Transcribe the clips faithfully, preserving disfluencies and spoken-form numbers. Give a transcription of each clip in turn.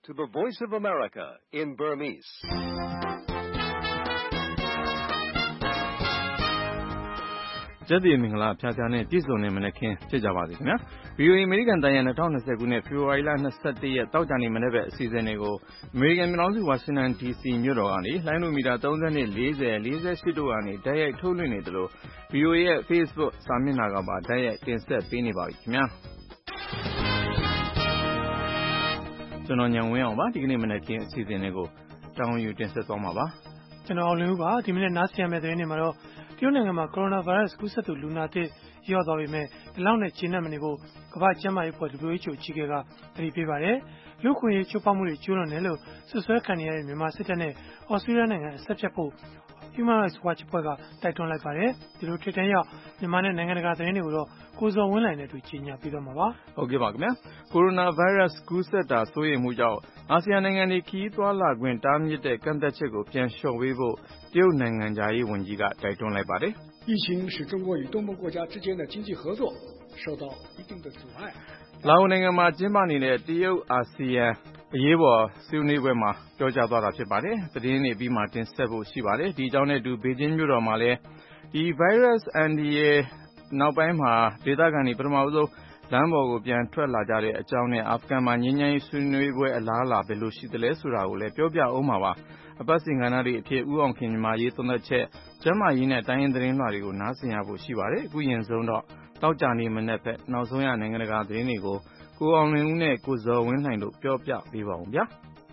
to the Voice of America in Burmese. Jadi mingla pya-pyaနဲ့ပြည့်စုံနေမနဲ့ခင်းဖြစ်ကြပါစေခင်ဗျာ ဗီအိုအေ အမေရိကန်တိုင်းရဲ့၂၀၂၀ခုနှစ်ဖေဖော်ဝါရီလ၂၁ရက်တောက်ကြနေမနေ့ပဲအစီအစဉ်တွေကိုအမေရိကန်ပြည်ထောင်စုဝါရှင်တန် ဒီစီ မြို့တော်ကနေလိုင်းလိုမီတာ၃၂ ၄၀ ၄၈တို့ကနေတိုက်ရိုက်ထုတ်လွှင့်နေသလို ဗီအိုအေရဲ့ Facebook စာမျက်နှာကပါတိုက်ရိုက်တင်ဆက်ပေးနေပါပြီခင်ဗျာကျွန်တော်ညံဝင်းအောင်ပါဒီကနေ့မနေ့ခင်းအစီအစဉ်တွေကိုတောင်းယူတင်ဆက်သွားမှာပါကျွန်တော်အောင်လင်းဦးပါဒီမနေ့နားဆင်ရမယ့်သတင်းတွေမှာတော့တရုတ်နိုင်ငံမှာကိုရိုနာဗိုင်းရပ်စ်ကူးစက်သူလူနာသစ်ရော့သွားပေမဲ့ဒီလောက်နဲ့ကျဉ်းနှံ့မနေဖို့ကမ္ဘာ့ကျန်းမာရေးအဖွဲ့ W H O အကြီးအကဲကသတိပေးပါတယ်လူ့ခွင့်ရေးချိုးဖောက်မှုတွေကျူးလွန်တယ်လို့ဆွဆွဲခံနေရတဲ့မြန်မာစစ်တပ်နဲ့ဩစတြေးလျနိုင်ငံအဆက်ဖြတ်ဖို့ Human Rights Watch အဖွဲ့ကတိုက်တွန်းလိုက်ပါတယ်ဒီလိုထိပ်တန်းရောက်မြန်မာနဲ့နိုင်ငံတကာသတင်းတွေကိုတော့ကိုဇော်ဝင်းလိုင်နဲ့အတူကြီးညာပြီးတော့မှာပါဟုတ်ကဲ့ပါခင်ဗျာကိုရိုနာဗိုင်းရပ်စ်ကူးစက်တာစိုးရိမ်မှုကြောင့်အာဆီယံနိုင်ငံတွေခီးသွားလာခွင့်တားမြစ်တဲ့ကန့်သတ်ချက်ကိုပြန်လျှော့ပေးဖို့တရုတ်နိုင်ငံသားရေးဝန်ကြီးကတိုက်တွန်းလိုက်ပါတယ်疫情使中国与东盟国家之间的经济合作受到一定的阻碍လာအိုနိုင်ငံမှာကျင်းပနေတဲ့တရုတ်အာဆီယံအရေးပေါ်ဆွေးနွေးပွဲမှာပြောကြားသွားတာဖြစ်ပါတယ်သတင်းတွေပြီးမှတင်ဆက်ဖို့ရှိပါတယ်ဒီအကြောင်းနဲ့အတူဘေကျင်းမြို့တော်မှာလည်းဒီ virus အန်ဒီရဲ့နောက်ပိုင်းမှာဒေသခံတွေပထမဆုံးလမ်းပေါ်ကိုပြန်ထွက်လာကြတဲ့အကြောင်းနဲ့အာဖဂန်မှာငြိမ်းချမ်းရေးဆွေးနွေးပွဲအလားအလာဘယ်လိုရှိသလဲဆိုတာကိုလည်းပြောပြအောင်ပါပါအပတ်စဉ်ကဏ္ဍတွေအဖြစ်ဥအောင်ခင်မြန်မာရေးသုံးသက်ချက်ကျမ်းမာရေးနဲ့တိုင်းရင်းသတင်းတွေကိုနားဆင်ရဖို့ရှိပါတယ်အခုရင်ဆုံးတော့တောက်ကြနေမနေ့ဖက်နောက်ဆုံးရနိုင်ငံတကာသတင်းတွေကိုကိုအောင်လင်းဦးနဲ့ကိုဇော်ဝင်းလှိုင်တို့ပြောပြပေးပါဦးဗျာ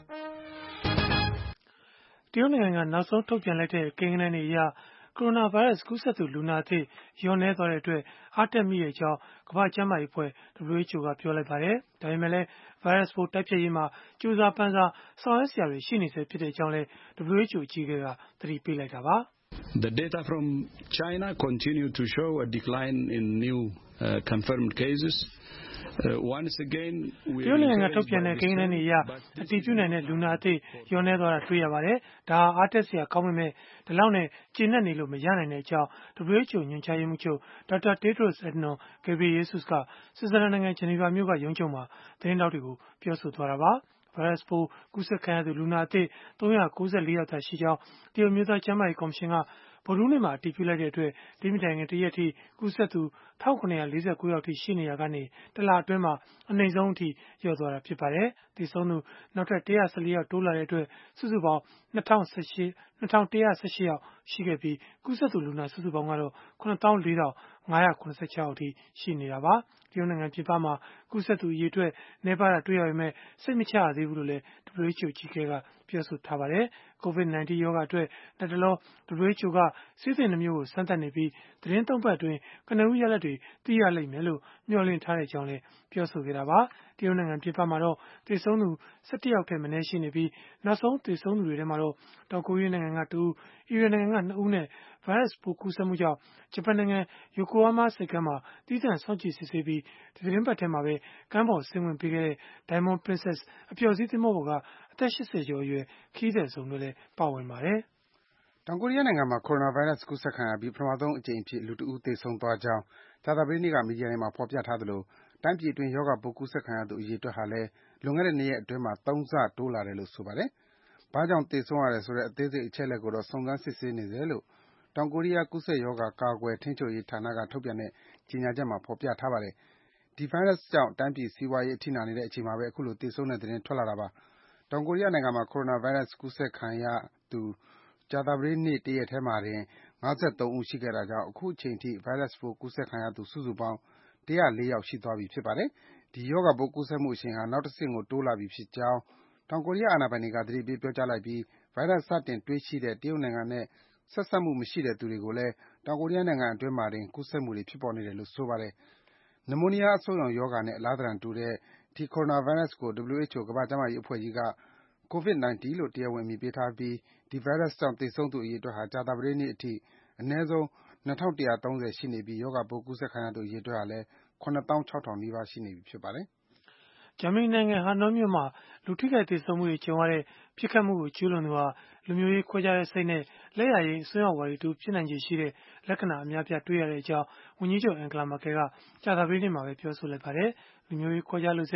တရုတ်နိုင်ငံကနောက်ဆုံးထုတ်ပြန်လိုက်တဲ့ကိန်းဂဏန်းတွေအရကိုရိုနာဗိုင်းရပ်စ်ကူးစက်သူလူနာသစ်လျော့နည်းသွားတဲ့အတွက်အားတက်မိတဲ့အကြောင်းကမ္ဘာ့ကျန်းမာရေးအဖွဲ့ W H O ကပြောလိုက်ပါတယ်။ဒါပေမဲ့လည်းဗိုင်းရပ်စ်ပိုးတိုက်ဖျက်ရေးမှာကြိုးစားပမ်းစားဆောင်ရွက်စရာတွေရှိနေဆဲဖြစ်တဲ့အကြောင်းလည်း W H O အကြီးအကဲကသတိပေးလိုက်တာပါ။ The data from China continue to show a decline in new uh, confirmed cases. တရုတ်နိုင်ငံကထုတ်ပြန်တဲ့ကိန်းဂဏန်းတွေအရအတည်ပြုနိုင်တဲ့လူနာအသစ်လျော့နည်းသွားတာတွေ့ရပါတယ်။ဒါဟာအားတက်စရာကောင်းပေမဲ့ဒီလောက်နဲ့ကျေနပ်နေလို့မရနိုင်တဲ့အကြောင်း W H O ညွှန်ကြားရေးမှူးချုပ် Doctor Tedros Adhanom Ghebreyesus ကဆွစ်ဇာလန်နိုင်ငံဂျနီဗာမြို့ကရုံးချုပ်မှာသတင်းထောက်တွေကိုပြောဆိုသွားတာပါ။ဗိုင်းရပ်စ်ပိုးကူးစက်ခံရသူလူနာအသစ်၃၉၄ယောက်သာရှိကြောင်းတရုတ်မျိုးသားကျန်းမာရေးကော်မရှင်ကဗုဒ္ဓဟူးနေ့မှာအတည်ပြုလိုက်တဲ့အတွက်ဒီမတိုင်ခင်တရက်ထိကူးစက်သူ၁၉၄၉ယောက်ထိရှိနေရာကနေတလအတွင်းမှာအနိမ့်ဆုံးအထိလျော့သွားတာဖြစ်ပါတယ်။ဒီဆုံးသူနောက်ထပ်၁၁၄ယောက်တိုးလာတဲ့အတွက်စုစုပေါင်း၂၁၁၈ယောက်ရှိခဲ့ပြီးကူးစက်သူလူနာစုစုပေါင်းကတော့၇၄၅၇၆ယောက်အထိရှိနေတာပါ။တရုတ်နိုင်ငံပြည်ပမှာကူးစက်သူအရေအတွက်နည်းပါးတာတွေ့ရပေမဲ့စိတ်မချရသေးဘူးလို့လည်း W H O အကြီးအကဲကပြောဆိုထားပါတယ်။ ကိုဗစ်၁၉ ရောဂါအတွက်လက်တလော W H O ကဆေးသင်နှစ်မျိုးကိုစမ်းသပ်နေပြီးသတင်းသုံးပတ်အတွင်းကနဦးရလဒ်တွေသိရလိမ့်မယ်လို့မျှော်လင့်ထားကြောင်းလည်းပြောဆိုခဲ့တာပါ။တရုတ်နိုင်ငံပြည်ပမှာတော့သေဆုံးသူ၁၁ယောက်ထက်မနည်းရှိနေပြီးနောက်ဆုံးသေဆုံးသူတွေထဲမှာတော့တောင်ကိုရီးယားနိုင်ငံကတဦးအီရန်နိုင်ငံကနှစ်ဦးနဲ့ဗိုင်းရပ်စ်ပိုးကူးစက်မှုကြောင့်ဂျပန်နိုင်ငံယိုကိုဟားမားဆိပ်ကမ်းမှာသီးသန့်စောင့်ကြည့်စစ်ဆေးပြီးဒီသတင်းပတ်ထဲမှာပဲကမ်းပေါ်ဆင်းခွင့်ပေးခဲ့တဲ့ Diamond Princess အပျော်စီးသင်္ဘောပေါ်ကအသက်၈၀ကျော်အရွယ်ခရီးသည်စုံတို့လည်းပါဝင်ပါတယ်။တောင်ကိုရီးယားနိုင်ငံမှာကိုရိုနာဗိုင်းရပ်စ်ကူးစက်ခံရပြီးပထမဆုံးအကြိမ်အဖြစ်လူတဦးသေဆုံးသွားကြောင်းကြာသပတေးနေ့ကမီဒီယာတွေမှာဖော်ပြထားသလိုတိုင်းပြည်အတွင်းရောဂါပိုးကူးစက်ခံရသူအရေအတွက်ဟာလည်းလွန်ခဲ့တဲ့နှစ်ရက်အတွင်းမှာသုံးဆတိုးလာတယ်လို့ဆိုပါတယ်။ဘာကြောင့်သေဆုံးရတယ်ဆိုတဲ့အသေးစိတ်အချက်အလက်ကိုတော့စုံစမ်းစစ်ဆေးနေဆဲလို့တောင်ကိုရီးယားကူးစက်ရောဂါကာကွယ်ထိန်းချုပ်ရေးဌာနကထုတ်ပြန်တဲ့ကြေညာချက်မှာဖော်ပြထားပါတယ်။ဒီဗိုင်းရပ်စ်ကြောင့်တိုင်းပြည်စီးပွားရေးအထိနာနေတဲ့အချိန်မှာပဲအခုလိုသေဆုံးတဲ့သတင်းထွက်လာတာပါ။တောင်ကိုရီးယားနိုင်ငံမှာကိုရိုနာဗိုင်းရပ်စ်ကူးစက်ခံရသူကြာသပတေးနေ့တရက်ထဲမှာတင်၅၃ဦးရှိခဲ့တာကြောင့်အခုချိန်ထိဗိုင်းရပ်စ်ပိုးကူးစက်ခံရသူစုစုပေါင်း၁၀၄ယောက်ရှိသွားပြီဖြစ်ပါတယ်။ဒီရောဂါပိုးကူးစက်မှုအရှိန်ဟာနောက်တဆင့်ကိုတိုးလာပြီဖြစ်ကြောင်းတောင်ကိုရီးယားအာဏာပိုင်တွေကသတိပေးပြောကြားလိုက်ပြီးဗိုင်းရပ်စ်စတင်တွေ့ရှိတဲ့တရုတ်နိုင်ငံနဲ့ဆက်စပ်မှုမရှိတဲ့သူတွေကိုလည်းတောင်ကိုရီးယားနိုင်ငံအတွင်းမှာတင်ကူးစက်မှုတွေဖြစ်ပေါ်နေတယ်လို့ဆိုပါတယ်။နမိုးနီးယားအဆုတ်ရောင်ရောဂါနဲ့အလားသဏ္ဍာန်တူတဲ့ဒီကိုရိုနာဗိုင်းရပ်စ်ကို W H O ကမ္ဘာ့ကျန်းမာရေးအဖွဲ့ကြီးက ကိုဗစ်၁၉ လို့တရားဝင်အမည်ပေးထားပြီးဒီဗိုင်းရပ်စ်ကြောင့်သေဆုံးသူအရေအတွက်ဟာကြာသပတေးနေ့အထိအနည်းဆုံး၂၁၃၀ရှိနေပြီးရောဂါပိုးကူးစက်ခံရသူအရေအတွက်ဟာလည်း၇သောင်း၆ထောင်နီးပါးရှိနေပြီဖြစ်ပါတယ်။ဂျာမနီနိုင်ငံဟာနော့မြို့မှာလူထိခိုက်သေဆုံးမှုတွေကြုံရတဲ့ပြစ်ခတ်မှုကိုကျူးလွန်သူဟာလူမျိုးရေးခွဲခြားတဲ့စိတ်နဲ့လက်ယာယိမ်းအစွန်းရောက်ဝါဒီတူဖြစ်နိုင်ခြေရှိတဲ့လက္ခဏာအများပြားတွေ့ရတဲ့အကြောင်းဝန်ကြီးချုပ်အန်ဂလာမာကယ်ကကြာသပတေးနေ့မှာပဲပြောဆိုလိုက်ပါတယ်။လူမျိုးရေးခွဲခြားလို့စိတ်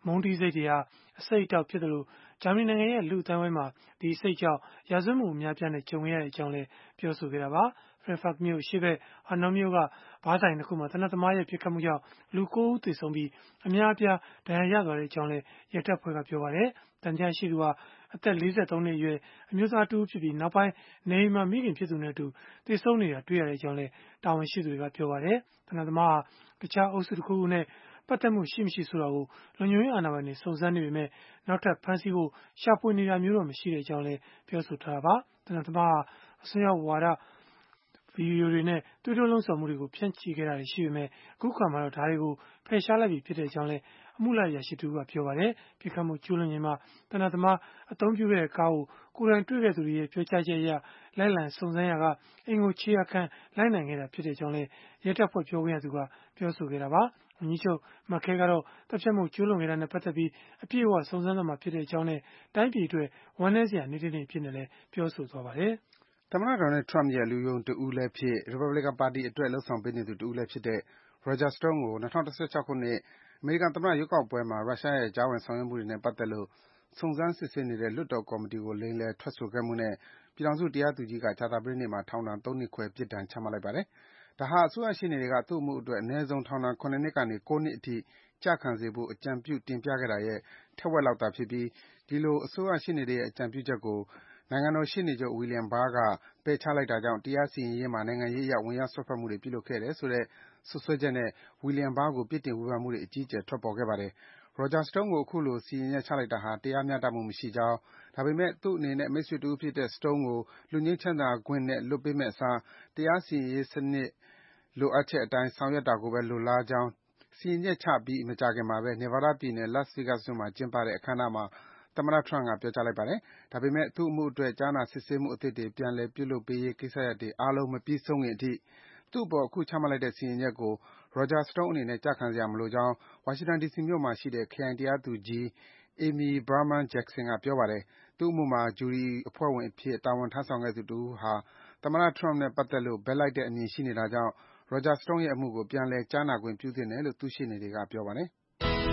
မုန်းတီးစိတ်တွေဟာအဆိပ်အတောက်ဖြစ်သလိုဂျာမနီနိုင်ငံရဲ့လူ့အသိုင်းအဝိုင်းမှာဒီအဆိပ်ကြောင့်ရာဇဝတ်မှုအများပြားနဲ့ကြုံရတဲ့အကြောင်းလည်းပြောဆိုခဲ့တာပါ။ Frankfurt မြို့အရှေ့ဘက်ဟာနောမြို့ကဘားဆိုင်တစ်ခုမှာသေနတ်သမားရဲ့ပစ်ခတ်မှုကြောင့်လူကိုးဦးသေဆုံးပြီးအများအပြားဒဏ်ရာရသွားတဲ့အကြောင်းလည်းရဲတပ်ဖွဲ့ကပြောပါတယ်။တန်ကြားရှိသူဟာအသက်လေးဆယ်သုံးနှစ်အရွယ်အမျိုးသားတူဖြစ်ပြီးနောက်ပိုင်းနေအိမ်မှာမိခင်ဖြစ်သူနဲ့အတူသေဆုံးနေတာတွေ့ရတဲ့အကြောင်းလည်းတာဝန်ရှိသူတွေကပြောပါတယ်။သေနတ်သမားဟာတခြားအုပ်စုတစ်ခုခုနဲ့ပတ်သက်မှုရှိမရှိဆိုတာကိုလုံခြုံရေးအာဏာပိုင်တွေစုံစမ်းနေပေမဲ့နောက်ထပ်ဖမ်းဆီးဖို့ရှာဖွေနေတာမျိုးတော့မရှိတဲ့အကြောင်းလည်းပြောဆိုထားတာပါ။သေနတ်သမားဟာအစွန်းရောက်ဝါဒဗီဒီယိုတွေနဲ့တွေးတောလှုံ့ဆော်မှုတွေကိုဖြန့်ချီခဲ့တာရှိပေမဲ့အခုခါမှာတော့ဒါတွေကိုဖယ်ရှားလိုက်ပြီဖြစ်တဲ့အကြောင်းလည်းအမှုလိုက်ရရှိသူကပြောပါတယ်။ပြစ်ခတ်မှုကျူးလွန်ချိန်မှာသေနတ်သမားအသုံးပြုတဲ့ကားကိုကိုယ်တိုင်တွေ့ခဲ့သူတွေရဲ့ပြောကြားချက်အရလိုက်လံစုံစမ်းရာကအင်ကိုခြေရခံလိုက်နိုင်ခဲ့တာဖြစ်တဲ့အကြောင်းလည်းရဲတပ်ဖွဲ့ပြောခွင့်ရသူကပြောဆိုခဲ့တာပါ။ဝန်ကြီးချုပ်မက်ခဲကတော့တပ်ဖြတ်မှုကျူးလွန်ခဲ့တာနဲ့ပတ်သက်ပြီးအပြည့်အဝစုံစမ်းသွားမှာဖြစ်တဲ့အကြောင်းနဲ့တိုင်းပြည်အတွက်ဝမ်းနည်းစရာနေ့တစ်နေ့ဖြစ်နေလဲပြောဆိုသွားပါတယ်။သမ္မတ Donald Trump ရဲ့လူယုံတဦးလည်းဖြစ် Republican ပါတီအတွက်လုပ်ဆောင်ပေးနေသူတဦးလည်းဖြစ်တဲ့ Roger Stone ကို၂၀၁၆ ခုနှစ်အမေရိကန်သမ္မတရွေးကောက်ပွဲမှာရုရှားရဲ့ကြားဝင်ဆောင်ရွက်မှုတွေနဲ့ပတ်သက်လို့စုံစမ်းစစ်ဆေးနေတဲ့လွှတ်တော်ကော်မတီကိုလိမ်လည်ထွက်ဆိုခဲ့မှုနဲ့ပြည်ထောင်စုတရားသူကြီးကကြာသပတေးနေ့မှာထောင်ဒဏ်သုံးနှစ်ခွဲပြစ်ဒဏ်ချမှတ်လိုက်ပါတယ်။ဒါဟာအစိုးရရှေ့နေတွေကသူ့အမှုအတွက်အနည်းဆုံးထောင်ဒဏ် ၇ နှစ်ကနေ ၉ နှစ်အထိကျခံစေဖို့အကြံပြုတင်ပြခဲ့တာရဲ့ထက်ဝက်လောက်သာဖြစ်ပြီးဒီလိုအစိုးရရှေ့နေတွေရဲ့အကြံပြုချက်ကိုနိုင်ငံတော်ရှေ့နေချုပ် William Barr ကပယ်ချလိုက်တာကြောင့်တရားစီရင်ရေးမှာနိုင်ငံရေးအရဝင်ရောက်စွက်ဖက်မှုတွေပြုလုပ်ခဲ့တယ်ဆိုတဲ့စွပ်စွဲချက်နဲ့ William Barr ကိုပြစ်တင်ဝေဖန်မှုတွေအကြီးအကျယ်ထွက်ပေါ်ခဲ့ပါတယ်။ Roger Stone ကိုအခုလိုစီရင်ချက်ချလိုက်တာဟာတရားမျှတမှုမရှိကြောင်းဒါပေမဲ့သူ့အနေနဲ့မိတ်ဆွေတဦးဖြစ်တဲ့ Stone ကိုလွတ်ငြိမ်းချမ်းသာခွင့်နဲ့လွှတ်ပေးမယ့်အစားတရားစီရင်ရေးစနစ်လိုအပ်ချက်အတိုင်းဆောင်ရွက်တာကိုပဲလိုလားကြောင်းစီရင်ချက်ချပြီးမကြာခင်မှာပဲ Nevada ပြည်နယ် Las Vegas မြို့မှာကျင်းပတဲ့အခမ်းအနားမှာသမ္မတ Trump ကပြောကြားလိုက်ပါတယ်။ဒါပေမဲ့သူ့အမှုအတွက်ကြားနာစစ်ဆေးမှုအသစ်တွေပြန်လည်ပြုလုပ်ပေးရေးကိစ္စရပ်တွေအားလုံးမပြီးဆုံးခင်အထိသူ့အပေါ်အခုချမှတ်လိုက်တဲ့စီရင်ချက်ကို Roger Stone အနေနဲ့ကျခံစရာမလိုကြောင်းဝါရှင်တန်ဒီစီမြို့မှာရှိတဲ့ခရိုင်တရားသူကြီး Amy Berman Jackson ကပြောပါတယ်။သူ့အမှုမှာဂျူရီအဖွဲ့ဝင်အဖြစ်တာဝန်ထမ်းဆောင်ခဲ့သူတဦးဟာသမ္မတ Trump နဲ့ပတ်သက်လို့ဘက်လိုက်တဲ့အမြင်ရှိနေတာကြောင့် Roger Stone ရဲ့အမှုကိုပြန်လည်ကြားနာခွင့်ပြုသင့်တယ်လို့သူ့ရှေ့နေတွေကပြောပါတယ်။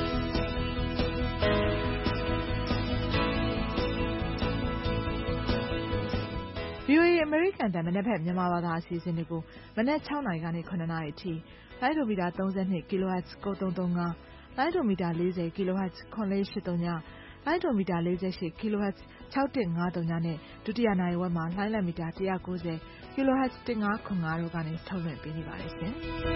VOA အမေရိကန်အသံမနက်ဖြန်မြန်မာဘာသာအစီအစဉ်တွေကိုမနက်၆နာရီကနေ၇နာရီအထိလိုင်းဒိုမီတာ၃၂ kHz ကိုသုံးသုံး၅လိုင်းဒိုမီတာ၄၀ kHz ခွန်လေး၈၃ညလိုင်းဒိုမီတာ၄၈ kHz ၆၁၅၃ညနဲ့ဒုတိယနာရီဝက်မှာလိုင်းလံမီတာ၁၉၀ kHz ၁၅ခွန်၅တို့ကနေထုတ်လွှင့်ပေးနေပါတယ်ရှင်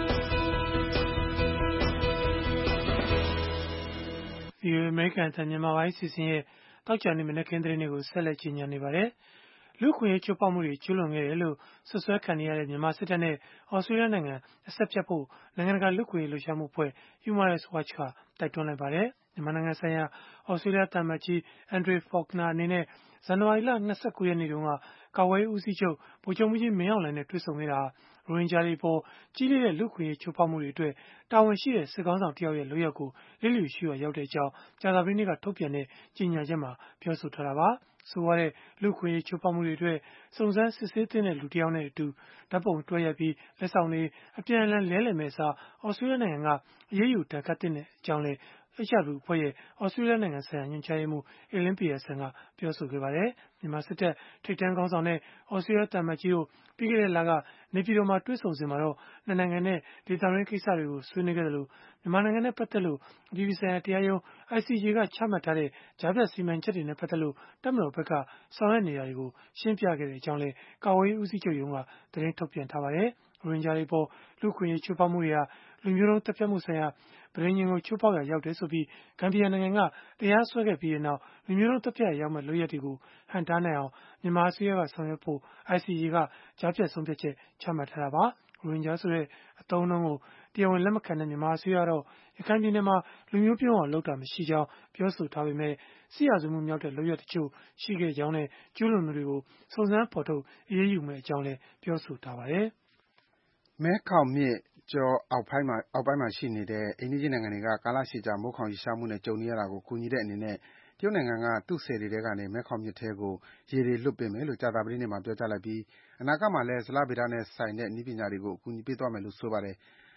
။ VOA အမေရိကန်အသံမြန်မာပိုင်းအစီအစဉ်ရဲ့တောက်ချာနေမနက်ခင်းသတင်းတွေကိုဆက်လက်ကြီးညာနေပါတယ်။လူခွင့်ရေးချိုးဖောက်မှုတွေကျူးလွန်ခဲ့တယ်လို့ဆွဆွဲခံနေရတဲ့မြန်မာစစ်တပ်နဲ့ဩစတြေးလျနိုင်ငံအဆက်ဖြတ်ဖို့နိုင်ငံတကာလူခွင့်ရေးလှုပ်ရှားမှုအဖွဲ့ Human Rights Watch ကတိုက်တွန်းလိုက်ပါတယ်။မြန်မာနိုင်ငံဆိုင်ရာဩစတြေးလျသံအမတ်ကြီး Andrea Faulkner အနေနဲ့ဇန်နဝါရီလ၂၉ရက်နေ့တုန်းကကာကွယ်ရေးဦးစီးချုပ်ဗိုလ်ချုပ်မှူးကြီးမင်းအောင်လှိုင်နဲ့တွေ့ဆုံခဲ့တာဟာရိုဟင်ဂျာတွေအပေါ်ကြီးလေးတဲ့လူခွင့်ရေးချိုးဖောက်မှုတွေအတွက်တာဝန်ရှိတဲ့စစ်ကောင်းဆောင်တယောက်ရဲ့လုပ်ရပ်ကိုလျစ်လျူရှုရာရောက်တဲ့အကြောင်းကြာသပတေးနေ့ကထုတ်ပြန်တဲ့ကြေညာချက်မှာပြောဆိုထားတာပါ။ဆိုရတဲ့လူခွင့်ရေးချိုးဖောက်မှုတွေအတွက်စုံစမ်းစစ်ဆေးသင့်တဲ့လူတစ်ယောက်နဲ့အတူဓာတ်ပုံတွဲရိုက်ပြီးလက်ဆောင်တွေအပြန်အလှန်လဲလှယ်မဲ့အစားဩစတြေးလျနိုင်ငံကအရေးယူဒဏ်ခတ်သင့်တဲ့အကြောင်းလည်းH R W အဖွဲ့ရဲ့ဩစတြေးလျနိုင်ငံဆိုင်ရာညွှန်ကြားရေးမှူး Elaine Pearson ကပြောဆိုခဲ့ပါတယ်။မြန်မာစစ်တပ်ထိပ်တန်းခေါင်းဆောင်တဲ့ဩစတြေးလျသံအမတ်ကြီးတို့ပြီးခဲ့တဲ့လကနေပြည်တော်မှာတွေ့ဆုံစဉ်မှာတော့နှစ်နိုင်ငံနဲ့ဒေသတွင်းကိစ္စတွေကိုဆွေးနွေးခဲ့တယ်လို့မြန်မာနိုင်ငံနဲ့ပတ်သက်လို့အပြည်ပြည်ဆိုင်ရာတရားရုံး I C J ကချမှတ်ထားတဲ့ကြားဖြတ်စီမံချက်တွေနဲ့ပတ်သက်လို့တပ်မတော်ဘက်ကဆောင်ရွက်နေတာတွေကိုရှင်းပြခဲ့တဲ့အကြောင်းလည်းကာကွယ်ရေးဦးစီးချုပ်ရုံးကသတင်းထုတ်ပြန်ထားပါတယ်။ရိုဟင်ဂျာတွေပေါ်လူခွင့်ရေးချိုးဖောက်မှုတွေဟာလူမျိုးတုံးတပ်ဖြတ်မှုဆိုင်ရာပဋိညာဉ်ကိုချိုးဖောက်ရာရောက်တယ်ဆိုပြီးဂမ်ဘီယာနိုင်ငံကတရားစွဲခဲ့ပြီးနောက်လူမျိုးတုံးတပ်ဖြတ်ရာရောက်မဲ့လုပ်ရပ်တွေကိုဟန့်တားနိုင်အောင်မြန်မာအစိုးရကဆောင်ရွက်ဖို့ I C J ကကြားဖြတ်ဆုံးဖြတ်ချက်ချမှတ်ထားတာပါ။ရိုဟင်ဂျာဆိုတဲ့အသုံးအနှုန်းကိုတရားဝင်လက်မခံတဲ့မြန်မာအစိုးရတော့ရခိုင်ပြည်နယ်မှာလူမျိုးပြုံးအောင်လုပ်တာမရှိကြောင်းပြောဆိုထားပေမဲ့စစ်ရာဇဝတ်မှုမြောက်တဲ့လုပ်ရပ်တချို့ရှိခဲ့ကြောင်းနဲ့ကျူးလွန်သူတွေကိုစုံစမ်းဖော်ထုတ်အရေးယူမယ့်အကြောင်းလည်းပြောဆိုထားပါတယ်။မဲခေါင်မြစ်ကြောအောက်ပိုင်းမှာအောက်ပိုင်းမှာရှိနေတဲ့အိမ်နီးချင်းနိုင်ငံတွေကကာလရှည်ကြာမိုးခေါင်ရေရှားမှုနဲ့ကြုံနေရတာကိုကူညီတဲ့အနေနဲ့တရုတ်နိုင်ငံကသူ့ဆည်တွေထဲကနေမဲခေါင်မြစ်ထဲကိုရေတွေလွှတ်ပေးမယ်လို့ကြာသပတေးနေ့မှာပြောကြားလိုက်ပြီးအနာဂတ်မှာလည်းဇလဗေဒနဲ့ဆိုင်တဲ့နည်းပညာတွေကိုအကူအညီပေးသွားမယ်လို့ဆိုပါတယ်။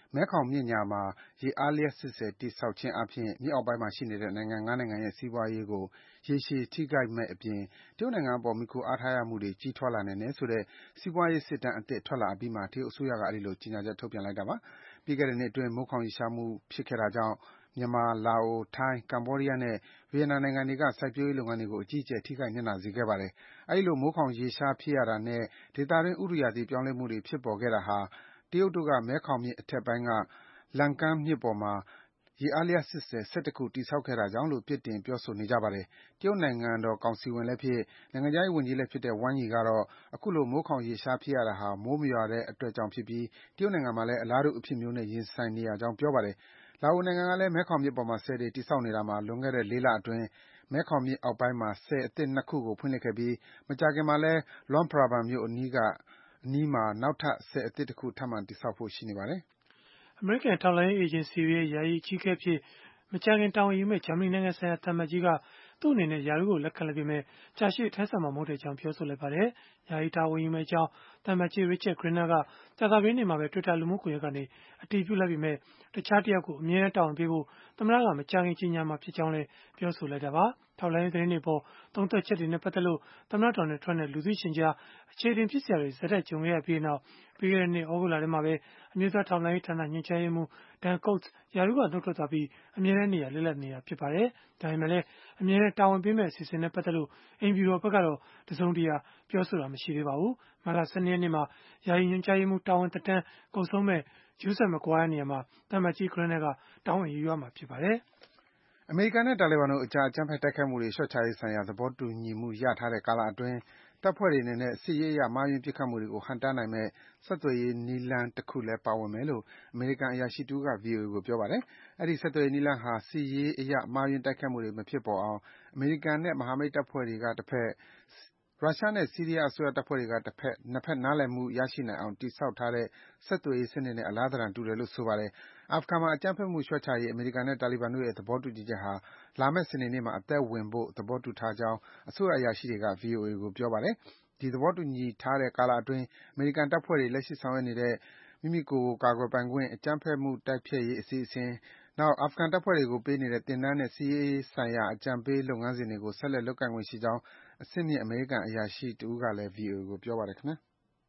မဲခေါင်မြစ်ညာမှာရေအားလျှပ်စစ်စက်တည်ဆောက်ခြင်းအားဖြင့်မြစ်အောက်ပိုင်းမှာရှိနေတဲ့နိုင်ငံ ၅ နိုင်ငံရဲ့စီးပွားရေးကိုရေရှည်ထိခိုက်မယ့်အပြင်တရုတ်နိုင်ငံအပေါ်မှီခိုအားထားရမှုတွေကြီးထွားလာနိုင်တယ်ဆိုတဲ့စီးပွားရေးစစ်တမ်းအသစ်ထွက်လာအပြီးမှာတရုတ်အစိုးရကအဲဒီလိုကြေညာချက်ထုတ်ပြန်လိုက်တာပါ။ပြီးခဲ့တဲ့နှစ်အတွင်းမိုးခေါင်ရေရှားမှုဖြစ်ခဲ့တာကြောင့်မြန်မာ၊လာအို၊ထိုင်း၊ကမ္ဘောဒီးယားနဲ့ဗီယက်နမ်နိုင်ငံတွေကစိုက်ပျိုးရေးလုပ်ငန်းတွေကိုအကြီးအကျယ်ထိခိုက်နစ်နာစေခဲ့ပါတယ်။အဲဒီလိုမိုးခေါင်ရေရှားဖြစ်ရတာနဲ့ဒေသတွင်းဥတုရာသီပြောင်းလဲမှုတွေဖြစ်ပေါ်ခဲ့တာဟာတရုတ်တို့ကမဲခေါင်မြစ်အထက်ပိုင်းကလန်ကန်းမြစ်ပေါ်မှာရေအားလျှပ်စစ်စက် ၁၁ ခုတည်ဆောက်ခဲ့တာကြောင့်လို့ပြစ်တင်ပြောဆိုနေကြပါတယ်။တရုတ်နိုင်ငံတော်ကောင်စီဝင်လည်းဖြစ်နိုင်ငံခြားရေးဝန်ကြီးလည်းဖြစ်တဲ့ Wang Yi ကတော့အခုလိုမိုးခေါင်ရေရှားဖြစ်ရတာဟာမိုးမရွာတဲ့အတွက်ကြောင့်ဖြစ်ပြီးတရုတ်နိုင်ငံမှာလည်းအလားတူအဖြစ်မျိုးနဲ့ရင်ဆိုင်နေရကြောင်းပြောပါတယ်။လာအိုနိုင်ငံကလည်းမဲခေါင်မြစ်ပေါ်မှာဆည်တွေတည်ဆောက်နေတာမှာလွန်ခဲ့တဲ့လေးလအတွင်းမဲခေါင်မြစ်အောက်ပိုင်းမှာဆည်အသစ် ၂ ခုကိုဖွင့်လှစ်ခဲ့ပြီးမကြာခင်မှာလည်း Luang Prabang မြို့အနီးမှာနောက်ထပ်ဆည်အသစ်တခုထပ်မံတည်ဆောက်ဖို့ရှိနေပါတယ်။အမေရိကန်ထောက်လှမ်းရေးအေဂျင်စီတွေရဲ့ယာယီအကြီးအကဲအဖြစ်မကြာခင်တာဝန်ယူမယ့်ဂျာမနီနိုင်ငံဆိုင်ရာသံအမတ်ကြီးကသူ့အနေနဲ့ရာထူးကိုလက်ခံလိုက်ပေမဲ့ကြာရှည်ထမ်းဆောင်မှာမဟုတ်ကြောင်းပြောဆိုလိုက်ပါတယ်။ယာယီတာဝန်ယူမယ့်အကြောင်းသံအမတ်ကြီး Richard Crenna ကကြာသပတေးနေ့မှာပဲ Twitter လူမှုကွန်ရက်ကနေအတည်ပြုလိုက်ပေမဲ့တခြားတယောက်ကိုအမြဲတမ်းတာဝန်ပေးဖို့သမ္မတကမကြာခင်ကြေညာမှာဖြစ်ကြောင်းလည်းပြောဆိုလိုက်တာပါ။ထောက်လှမ်းရေးသတင်းတွေအပေါ်သုံးသပ်ချက်တွေနဲ့ပတ်သက်လို့သမ္မတ Donald Trump နဲ့လူသိရှင်ကြားအခြေတင်ဖြစ်စရာတွေဆက်တိုက်ကြုံခဲ့ရပြီးနောက်ပြီးခဲ့တဲ့နှစ်သြဂုတ်လထဲမှာပဲအမျိုးသားထောက်လှမ်းရေးဌာနညွှန်ကြားရေးမှူး Dan Coats ရာထူးကနှုတ်ထွက်သွားပြီးအမြဲတမ်းနေရာလွတ်လပ်နေတာဖြစ်ပါတယ်။ဒါပေမဲ့လည်းအမြဲတမ်းတာဝန်ပေးမယ့်အစီအစဉ်နဲ့ပတ်သက်လို့အိမ်ဖြူတော်ဘက်ကတော့တစုံတရာပြောဆိုတာမရှိသေးပါဘူး။မတ်လ ၁၂ ရက်နေ့မှာယာယီညွှန်ကြားရေးမှူးတာဝန်သက်တမ်းကုန်ဆုံးမဲ့ Joseph Maguire နေရာမှာသံအမတ်ကြီး Crenna ကတာဝန်ယူရမှာဖြစ်ပါတယ်။အမေရိကန်နဲ့တာလီဘန်တို့အကြားအကြမ်းဖက်တိုက်ခိုက်မှုတွေလျှော့ချရေးဆိုင်ရာသဘောတူညီမှုရထားတဲ့ကာလအတွင်းတပ်ဖွဲ့တွေအနေနဲ့စစ်ရေးအရမှားယွင်းပစ်ခတ်မှုတွေကိုဟန့်တားနိုင်မယ့်ဆက်သွယ်ရေးနည်းလမ်းတခုလည်းပါဝင်မယ်လို့အမေရိကန်အရာရှိတဦးက ဗွီအိုအေကိုပြောပါတယ်။အဲဒီဆက်သွယ်ရေးနည်းလမ်းဟာစစ်ရေးအရမှားယွင်းတိုက်ခိုက်မှုတွေမဖြစ်ပေါ်အောင်အမေရိကန်နဲ့မဟာမိတ်တပ်ဖွဲ့တွေကတဘက်၊ရုရှားနဲ့ဆီးရီးယားအစိုးရတပ်ဖွဲ့တွေကတဘက်နှစ်ဘက်နားလည်မှုရရှိနိုင်အောင်တည်ဆောက်ထားတဲ့ဆက်သွယ်ရေးစနစ်နဲ့အလားသဏ္ဍာန်တူတယ်လို့ဆိုပါတယ်။အာဖဂန်မှာအကြမ်းဖက်မှုလျှော့ချရေးအမေရိကန်နဲ့တာလီဘန်တို့ရဲ့သဘောတူညီချက်ဟာလာမယ့်စနေနေ့မှာအသက်ဝင်ဖို့သဘောတူထားကြောင်းအစိုးရအရာရှိတွေက ဗွီအိုအေကိုပြောပါတယ်။ဒီသဘောတူညီထားတဲ့ကာလအတွင်းအမေရိကန်တပ်ဖွဲ့တွေလက်ရှိဆောင်ရွက်နေတဲ့မိမိကိုယ်ကိုကာကွယ်ပိုင်ခွင့်၊အကြမ်းဖက်မှုတိုက်ဖျက်ရေးအစီအစဉ်၊နောက်အာဖဂန်တပ်ဖွဲ့တွေကိုပေးနေတဲ့သင်တန်းနဲ့စစ်ရေးဆိုင်ရာအကြံပေးလုပ်ငန်းစဉ်တွေကိုဆက်လက်လုပ်ကိုင်ခွင့်ရှိကြောင်းအဆင့်မြင့်အမေရိကန်အရာရှိတဦးကလည်း ဗွီအိုအေကိုပြောပါတယ်ခင်ဗျာ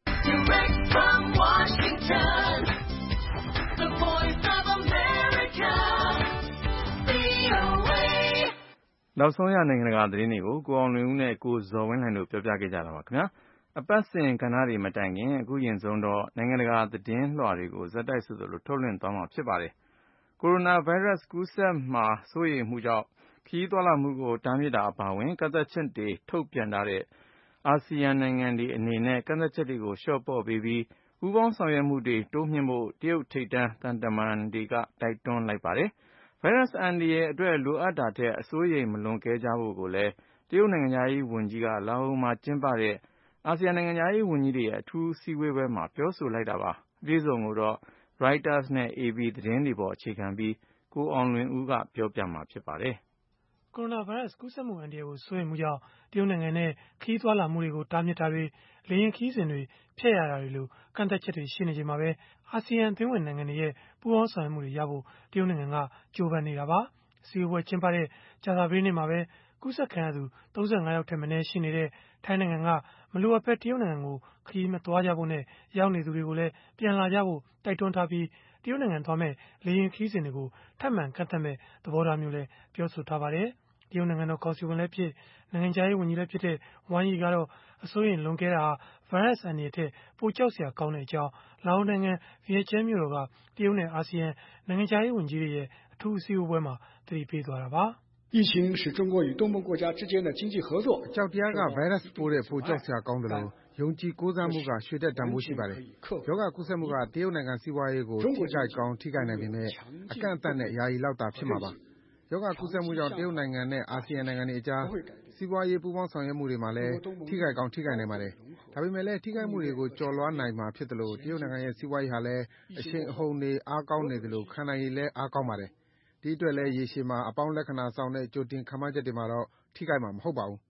။နောက်ဆုံးရနိုင်ငံတကာသတင်းတွေကိုကိုအောင်လွင်ဦးနဲ့ကိုဇော်ဝင်းလှိုင်တို့ပြောပြခဲ့ကြတာပါခင်ဗျာ။အပတ်စဉ်ကဏ္ဍတွေမတိုင်ခင်အခုရင်ဆုံးတော့နိုင်ငံတကာသတင်းလွှာတွေကိုဇက်တိုက်ဆိုသလိုထုတ်လွှင့်သွားမှာဖြစ်ပါတယ်။ကိုရိုနာဗိုင်းရပ်စ်ကူးစက်မှာစိုးရိမ်မှုကြောင့်ခရီးသွားလာမှုကိုတားမြစ်တာအပါအဝင်ကန့်သတ်ချက်တွေထုတ်ပြန်ထားတဲ့အာဆီယံနိုင်ငံတွေအနေနဲ့ကန့်သတ်ချက်တွေကိုလျှော့ပေါ့ပေးပြီးပူးပေါင်းဆောင်ရွက်မှုတွေတိုးမြှင့်ဖို့တရုတ်ထိပ်တန်းသံတမန်တွေကတိုက်တွန်းလိုက်ပါတယ်။ဗိုင်းရပ်စ်အန္တရာယ်အတွက်လိုအပ်တာထက်အစိုးရိမ်မလွန်ကဲကြဖို့ကိုလည်းတရုတ်နိုင်ငံခြားရေးဝန်ကြီးကလာအိုမှာကျင်းပတဲ့အာဆီယံနိုင်ငံခြားရေးဝန်ကြီးတွေရဲ့အထူးစည်းဝေးပွဲမှာပြောဆိုလိုက်တာပါ။အပြည့်အစုံကိုတော့ Reuters နဲ့ အေပီ သတင်းတွေပေါ်အခြေခံပြီးကိုအောင်လွင်ဦးကပြောပြမှာဖြစ်ပါတယ်။ကိုရိုနာဗိုင်းရပ်စ်ကူးစက်မှုအန္တရာယ်ကိုစိုးရိမ်မှုကြောင့်တရုတ်နိုင်ငံနဲ့ခရီးသွားလာမှုတွေကိုတားမြစ်တာတွေလေယာဉ်ခရီးစဉ်တွေဖျက်ရတာတွေလိုကန့်သတ်ချက်တွေရှိနေချိန်မှာပဲအာဆီယံအသင်းဝင်နိုင်ငံတွေရဲ့ပူးပေါင်းဆောင်ရွက်မှုတွေရဖို့တရုတ်နိုင်ငံကကြိုးပမ်းနေတာပါ။စည်းဝေးပွဲကျင်းပတဲ့ကြာသပတေးနေ့မှာပဲကူးစက်ခံရသူ၃၅ယောက်ထက်မနည်းရှိနေတဲ့ထိုင်းနိုင်ငံကမလိုအပ်ဘဲတရုတ်နိုင်ငံကိုခရီးမသွားကြဖို့နဲ့ရောက်နေသူတွေကိုလည်းပြန်လာကြဖို့တိုက်တွန်းထားပြီးတရုတ်နိုင်ငံသွားမဲ့လေယာဉ်ခရီးစဉ်တွေကိုထပ်မံကန့်သတ်မဲ့သဘောထားမျိုးလည်းပြောဆိုထားပါတယ်။တရုတ်နိုင်ငံတော်ကောင်စီဝင်လည်းဖြစ်နိုင်ငံခြားရေးဝန်ကြီးလည်းဖြစ်တဲ့ Wang Yi ကတော့အစိုးရိမ်လွန်ကဲတာဟာဗိုင်းရပ်စ်အန္တရာယ်ထက်ပိုကြောက်စရာကောင်းတဲ့အကြောင်းလာအိုနိုင်ငံဗီယက်ကျန်းမြို့တော်ကတရုတ်နဲ့အာဆီယံနိုင်ငံခြားရေးဝန်ကြီးတွေရဲ့အထူးအစည်းအဝေးပွဲမှာသတိပေးသွားတာပါ “疫情是中国与东盟国家之间的经济合作။အကြောက်တရားကဗိုင်းရပ်စ်ပိုးတဲ့ပိုကြောက်စရာကောင်းတယ်လို့ယုံကြည်ကိုးစားမှုကရွှေတက်တန်ဖိုးရှိပါတယ်။ရောဂါကူးစက်မှုကတရုတ်နိုင်ငံစီးပွားရေးကိုထိခိုက်ကောင်းထိခိုက်နိုင်ပေမဲ့အကန့်အသတ်နဲ့ယာယီလောက်သာဖြစ်မှာပါ။ရောဂါကူးစက်မှုကြောင့်တရုတ်နိုင်ငံနဲ့အာဆီယံနိုင်ငံတွေအကြားစီးပွားရေးပူးပေါင်းဆောင်ရွက်မှုတွေမှာလည်းထိခိုက်ကောင်းထိခိုက်နိုင်ပါတယ်။ဒါပေမဲ့လည်းထိခိုက်မှုတွေကိုကျော်လွှားနိုင်မှာဖြစ်သလိုတရုတ်နိုင်ငံရဲ့စီးပွားရေးဟာလည်းအရှိန်အဟုန်တွေအားကောင်းနေသလိုခံနိုင်ရည်လည်းအားကောင်းပါတယ်။ဒီအတွက်လည်းရေရှည်မှာအပေါင်းလက္ခဏာဆောင်တဲ့ကြိုတင်ခန့်မှန်းချက်တွေမှာတော့ထိခိုက်မှာမဟုတ်ပါဘူး။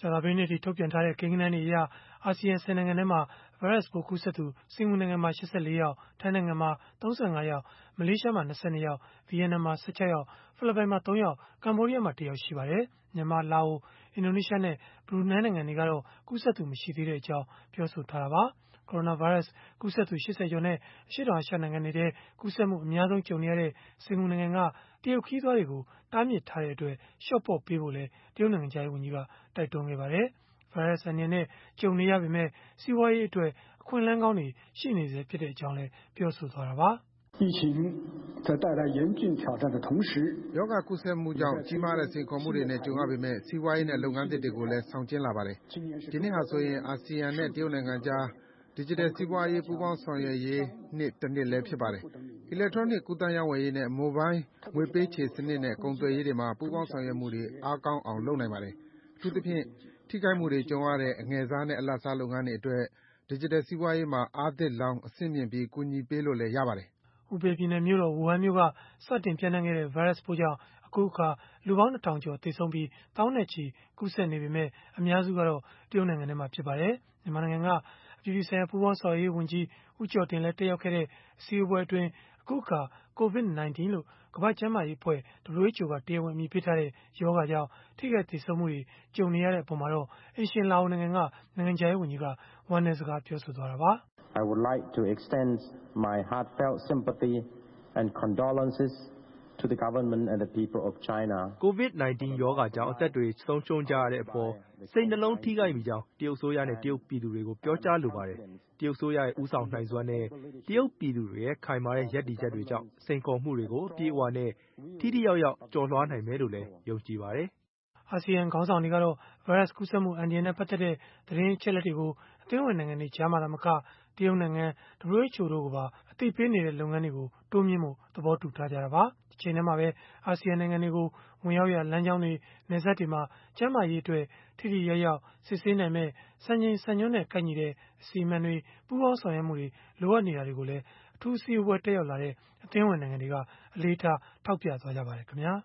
ကြာသပတေးနေ့ထိထုတ်ပြန်ထားတဲ့ကိန်းဂဏန်းတွေအရအာဆီယံဆယ်နိုင်ငံထဲမှာဗိုင်းရပ်စ်ပိုးကူးစက်သူစင်ကာပူနိုင်ငံမှာ၈၄ယောက်ထိုင်းနိုင်ငံမှာ၃၅ယောက်မလေးရှားမှာ၂၂ယောက်ဗီယက်နမ်မှာ၁၆ယောက်ဖိလစ်ပိုင်မှာ၃ယောက်ကမ္ဘောဒီးယားမှာတစ်ယောက်ရှိပါတယ်မြန်မာလာအိုအင်ဒိုနီးရှားနဲ့ဘရူနိုင်းနိုင်ငံတွေကတော့ကူးစက်သူမရှိသေးတဲ့အကြောင်းပြောဆိုထားတာပါကိုရိုနာဗိုင်းရပ်စ်ကူးစက်သူ၈၀ကျော်နဲ့အရှေ့တောင်အာရှနိုင်ငံတွေထဲကူးစက်မှုအများဆုံးကြုံနေရတဲ့စင်ကာပူနိုင်ငံကတရုတ်ခရီးသွားတွေကိုတားမြစ်ထားတဲ့အတွက်လျှော့ပေါ့ပေးဖို့လည်းတရုတ်နိုင်ငံခြားရေးဝန်ကြီးကတိုက်တွန်းခဲ့ပါတယ်ဗိုင်းရပ်စ်အန္တရာယ်နဲ့ကြုံနေရပေမဲ့စီးပွားရေးအတွက်အခွင့်အလမ်းကောင်းတွေရှိနေစေဖြစ်တဲ့အကြောင်းလည်းပြောဆိုသွားတာပါ疫情在带来严峻挑战的同时ရောဂါကူးစက်မှုကြောင့်ကြီးမားတဲ့စိန်ခေါ်မှုတွေနဲ့ကြုံရပေမဲ့စီးပွားရေးနဲ့လုပ်ငန်းသစ်တွေကိုလည်းဆောင်ကျဉ်လာပါတယ်ဒီနှစ်ဟာဆိုရင်အာဆီယံနဲ့တရုတ်နိုင်ငံကြား Digital စီးပွားရေးပူးပေါင်းဆောင်ရွက်ရေးနှစ်တစ်နှစ်လည်းဖြစ်ပါတယ်။ Electronic ကူးသန်းရောင်းဝယ်ရေးနဲ့ Mobile ငွေပေးချေစနစ်နဲ့ကုန်သွယ်ရေးတွေမှာပူးပေါင်းဆောင်ရွက်မှုတွေအားကောင်းအောင်လုပ်နိုင်ပါတယ်။အထူးသဖြင့်ထိခိုက်မှုတွေကြုံရတဲ့အငယ်စားနဲ့အလတ်စားလုပ်ငန်းတွေအတွက် Digital စီးပွားရေးမှာအားသစ်လောင်းအဆင့်မြင့်ပြီးကူညီပေးလို့လည်းရပါတယ်။ဟူပေပြည်နယ်မြို့တော်ဝူဟန်မြို့ကစတင်ပြန့်နှံ့ခဲ့တဲ့ဗိုင်းရပ်စ်ပိုးကြောင့်အခုအခါလူပေါင်းနှစ်ထောင်ကျော်သေဆုံးပြီးသောင်းနဲ့ချီကူးစက်နေပေမဲ့အများစုကတော့တရုတ်နိုင်ငံထဲမှာဖြစ်ပါတယ်။မြန်မာနိုင်ငံကအပြည်ပြည်ဆိုင်ရာပူးပေါင်းဆောင်ရွက်ရေးဝန်ကြီးဦးကျော်တင်လည်းတက်ရောက်ခဲ့တဲ့အစည်းအဝေးအတွင်းအခုအခါ ကိုဗစ်၁၉ လို့ကမ္ဘာ့ကျန်းမာရေးအဖွဲ့ W H O ကတရားဝင်အမည်ပေးထားတဲ့ရောဂါကြောင့်ထိခိုက်သေဆုံးမှုတွေကြုံနေရတဲ့အပေါ်မှာတော့အိမ်ရှင်လာအိုနိုင်ငံကနိုင်ငံခြားရေးဝန်ကြီးကဝမ်းနည်းစကားပြောဆိုသွားတာပါ။ I would like to extend my heartfelt sympathy and condolences to the government and the people of China. ကိုဗစ်၁၉ ရောဂါကြောင့်အသက်တွေဆုံးရှုံးကြရတဲ့အပေါ်စိတ်နှလုံးထိခိုက်မိကြောင်းတရုတ်အစိုးရနဲ့တရုတ်ပြည်သူတွေကိုပြောကြားလိုပါတယ်။တရုတ်အစိုးရရဲ့ဦးဆောင်နိုင်စွမ်းနဲ့တရုတ်ပြည်သူတွေရဲ့ခိုင်မာတဲ့ရပ်တည်ချက်တွေကြောင့်စိန်ခေါ်မှုတွေကိုအပြည့်အဝနဲ့ထိထိရောက်ရောက်ကျော်လွှားနိုင်မယ်လို့လည်းယုံကြည်ပါတယ်။အာဆီယံခေါင်းဆောင်တွေကတော့ဗိုင်းရပ်စ်ကူးစက်မှုအန္တရာယ်နဲ့ပတ်သက်တဲ့သတင်းအချက်အလက်တွေကိုအသင်းဝင်နိုင်ငံတွေကြားမှာသာမကတရုတ်နိုင်ငံ W H O တို့ကိုပါအသိပေးနေတဲ့လုပ်ငန်းတွေကိုတိုးမြှင့်ဖို့သဘောတူထားကြတာပါ။ဒီချိန်ထဲမှာပဲအာဆီယံနိုင်ငံတွေကိုဝင်ရောက်ရလမ်းကြောင်းတွေနယ်စပ်တွေမှာကျန်းမာရေးအတွက်ထိထိရောက်ရောက်စစ်ဆေးနိုင်မဲ့စံချိန်စံညွှန်းနဲ့ကိုက်ညီတဲ့အစီအမံတွေပူးပေါင်းဆောင်ရွက်မှုတွေလိုအပ်နေတာတွေကိုလည်းအထူးအစည်းအဝေးတက်ရောက်လာတဲ့အသင်းဝင်နိုင်ငံတွေကအလေးထားထောက်ပြသွားကြပါတယ်ခင်ဗျာ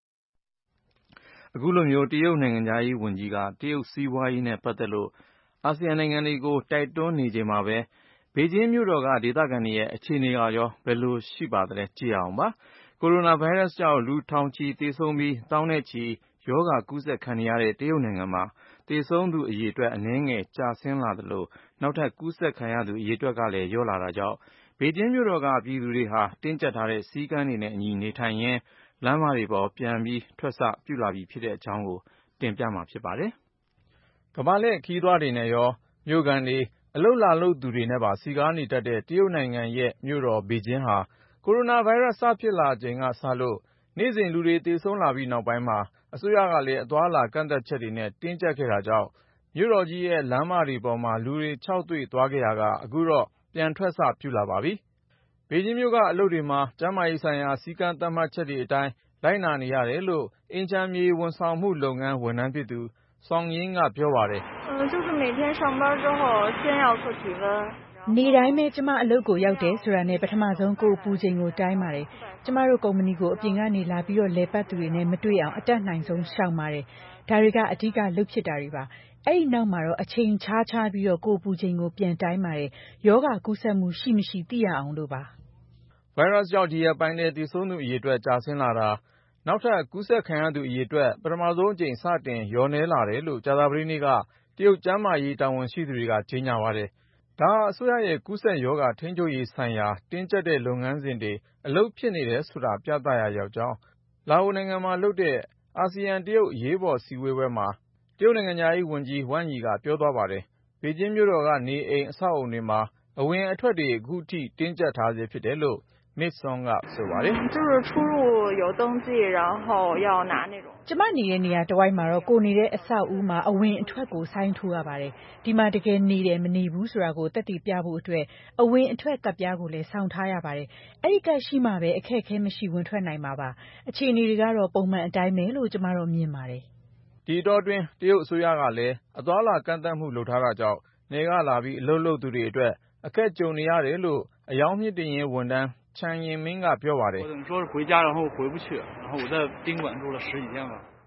အခုလိုမျိုးတရုတ်နိုင်ငံခြားရေးဝန်ကြီးကတရုတ်စီးပွားရေးနဲ့ပတ်သက်လို့အာဆီယံနိုင်ငံတွေကိုတိုက်တွန်းနေချိန်မှာပဲဘေကျင်းမြို့တော်ကဒေသခံတွေရဲ့အခြေအနေရောဘယ်လိုရှိပါသလဲကြည့်အောင်ပါကိုရိုနာဗိုင်းရပ်စ်ကြောင့်လူထောင်ချီသေဆုံးပြီးသောင်းနဲ့ချီရောဂါကူးစက်ခံနေရတဲ့တရုတ်နိုင်ငံမှာသေဆုံးသူအရေအတွက်အနည်းငယ်ကျဆင်းလာသလိုနောက်ထပ်ကူးစက်ခံရသူအရေအတွက်ကလည်းလျော့လာတာကြောင့်ဘေကျင်းမြို့တော်ကပြည်သူတွေဟာတင်းကျပ်ထားတဲ့စည်းကမ်းတွေနဲ့အညီနေထိုင်ရင်းလမ်းမတွေပေါ်ပြန်ပြီးထွက်စပြုလာပြီဖြစ်တဲ့အကြောင်းကိုတင်ပြမှာဖြစ်ပါတယ်။ကမ္ဘာလှည့်ခရီးသွားတွေနဲ့ရောမြို့ခံတွေအလုပ်လာလုပ်သူတွေနဲ့ပါစည်ကားနေတတ်တဲ့တရုတ်နိုင်ငံရဲ့မြို့တော်ဘေကျင်းဟာကိုရိုနာဗိုင်းရပ်စ်စဖြစ်လာချိန်ကစလို့နေ့စဉ်လူတွေသေဆုံးလာပြီးနောက်ပိုင်းမှာအစိုးရကလည်းအသွားအလာကန့်သတ်ချက်တွေနဲ့တင်းကျပ်ခဲ့တာကြောင့်မြို့တော်ကြီးရဲ့လမ်းမတွေပေါ်မှာလူတွေခြောက်သွေ့သွားခဲ့ရာကအခုတော့ပြန်ထွက်စပြုလာပါပြီ။ဘေကျင်းမြို့ကအလုပ်တွေမှာကျန်းမာရေးဆိုင်ရာစည်းကမ်းသတ်မှတ်ချက်တွေအတိုင်းလိုက်နာနေရတယ်လို့အိမ်ခြံမြေဝန်ဆောင်မှုလုပ်ငန်းဝန်ထမ်းဖြစ်သူSong Yingကပြောပါတယ်။嗯，就是每天上班之后先要测体温。 နေ့တိုင်းပဲကျမအလုပ်ကိုရောက်တယ်ဆိုတာနဲ့ပထမဆုံးကိုယ်ပူချိန်ကိုတိုင်းပါတယ်။ကျမတို့ကုမ္ပဏီကိုအပြင်ကနေလာပြီးတော့လဲပတ်သူတွေနဲ့မတွေ့အောင်အတက်နိုင်ဆုံးရှောင်ပါတယ်။ဒါတွေကအဓိကလုပ်ဖြစ်တာတွေပါ။အဲ့ဒီနောက်မှာတော့အချိန်ခြားခြားပြီးတော့ကိုယ်ပူချိန်ကိုပြန်တိုင်းပါတယ်။ယောဂကူးစက်မှုရှိမရှိသိရအောင်လို့ပါ။ဗိုင်းရပ်စ်ကြောင့်ဒီရက်ပိုင်းထဲသေဆုံးသူအရေအတွက်ကျဆင်းလာတာနောက်ထပ်ကူးစက်ခံရသူအရေအတွက်ပထမဆုံးအကြိမ်စတင်လျော့နည်းလာတယ်လို့ကြာသပတေးနေ့ကတရုတ်ကျန်းမာရေးတာဝန်ရှိသူတွေကကြေညာပါတယ်။ဒါဟာအစိုးရရဲ့ကူးစက်ရောဂါထိန်းချုပ်ရေးဆိုင်ရာတင်းကျပ်တဲ့လုပ်ငန်းစဉ်တွေအလုပ်ဖြစ်နေတယ်ဆိုတာပြသရာရောက်ကြောင်းလာအိုနိုင်ငံမှာလုပ်တဲ့အာဆီယံတရုတ်အရေးပေါ်စည်းဝေးပွဲမှာတရုတ်နိုင်ငံခြားရေးဝန်ကြီးဝမ်ယီကပြောသွားပါတယ်။ဘေကျင်းမြို့တော်ကနေအိမ်အဆောက်အုံတွေမှာအဝင်အထွက်တွေအခုထိတင်းကျပ်ထားဆဲဖြစ်တယ်လို့Miss Song ကဆိုပါတယ်။就是出入有登记然后要拿那种ကျမနေတဲ့နေရာတဝိုက်မှာတော့ကိုနေတဲ့အဆောက်အဦမှာအဝင်အထွက်ကိုဆိုင်းထိုးရပါတယ်။ဒီမှာတကယ်နေတယ်မနေဘူးဆိုတာကိုသက်သေပြဖို့အတွက်အဝင်အထွက်ကပ်ပြားကိုလည်းဆောင်ထားရပါတယ်။အဲ့ဒီကပ်ရှိမှပဲအခက်အခဲမရှိဝင်ထွက်နိုင်မှာပါ။အခြေအနေတွေကတော့ပုံမှန်အတိုင်းပဲလို့ကျမတို့မြင်ပါတယ်။ဒီတော့တွင်တရုတ်အစိုးရကလည်းအသွားလာကန့်သတ်မှုလုပ်ထားတာကြောင့်နေကလာပြီးအလုပ်လုပ်သူတွေအတွက်အခက်ကြုံနေရတယ်လို့အယောင်မြင့်တင်ရေးဝန်ထမ်းချန်ရင်မင်းကပြောပါတယ်我等于说是回家然后回不去然后我在宾馆住了十几天吧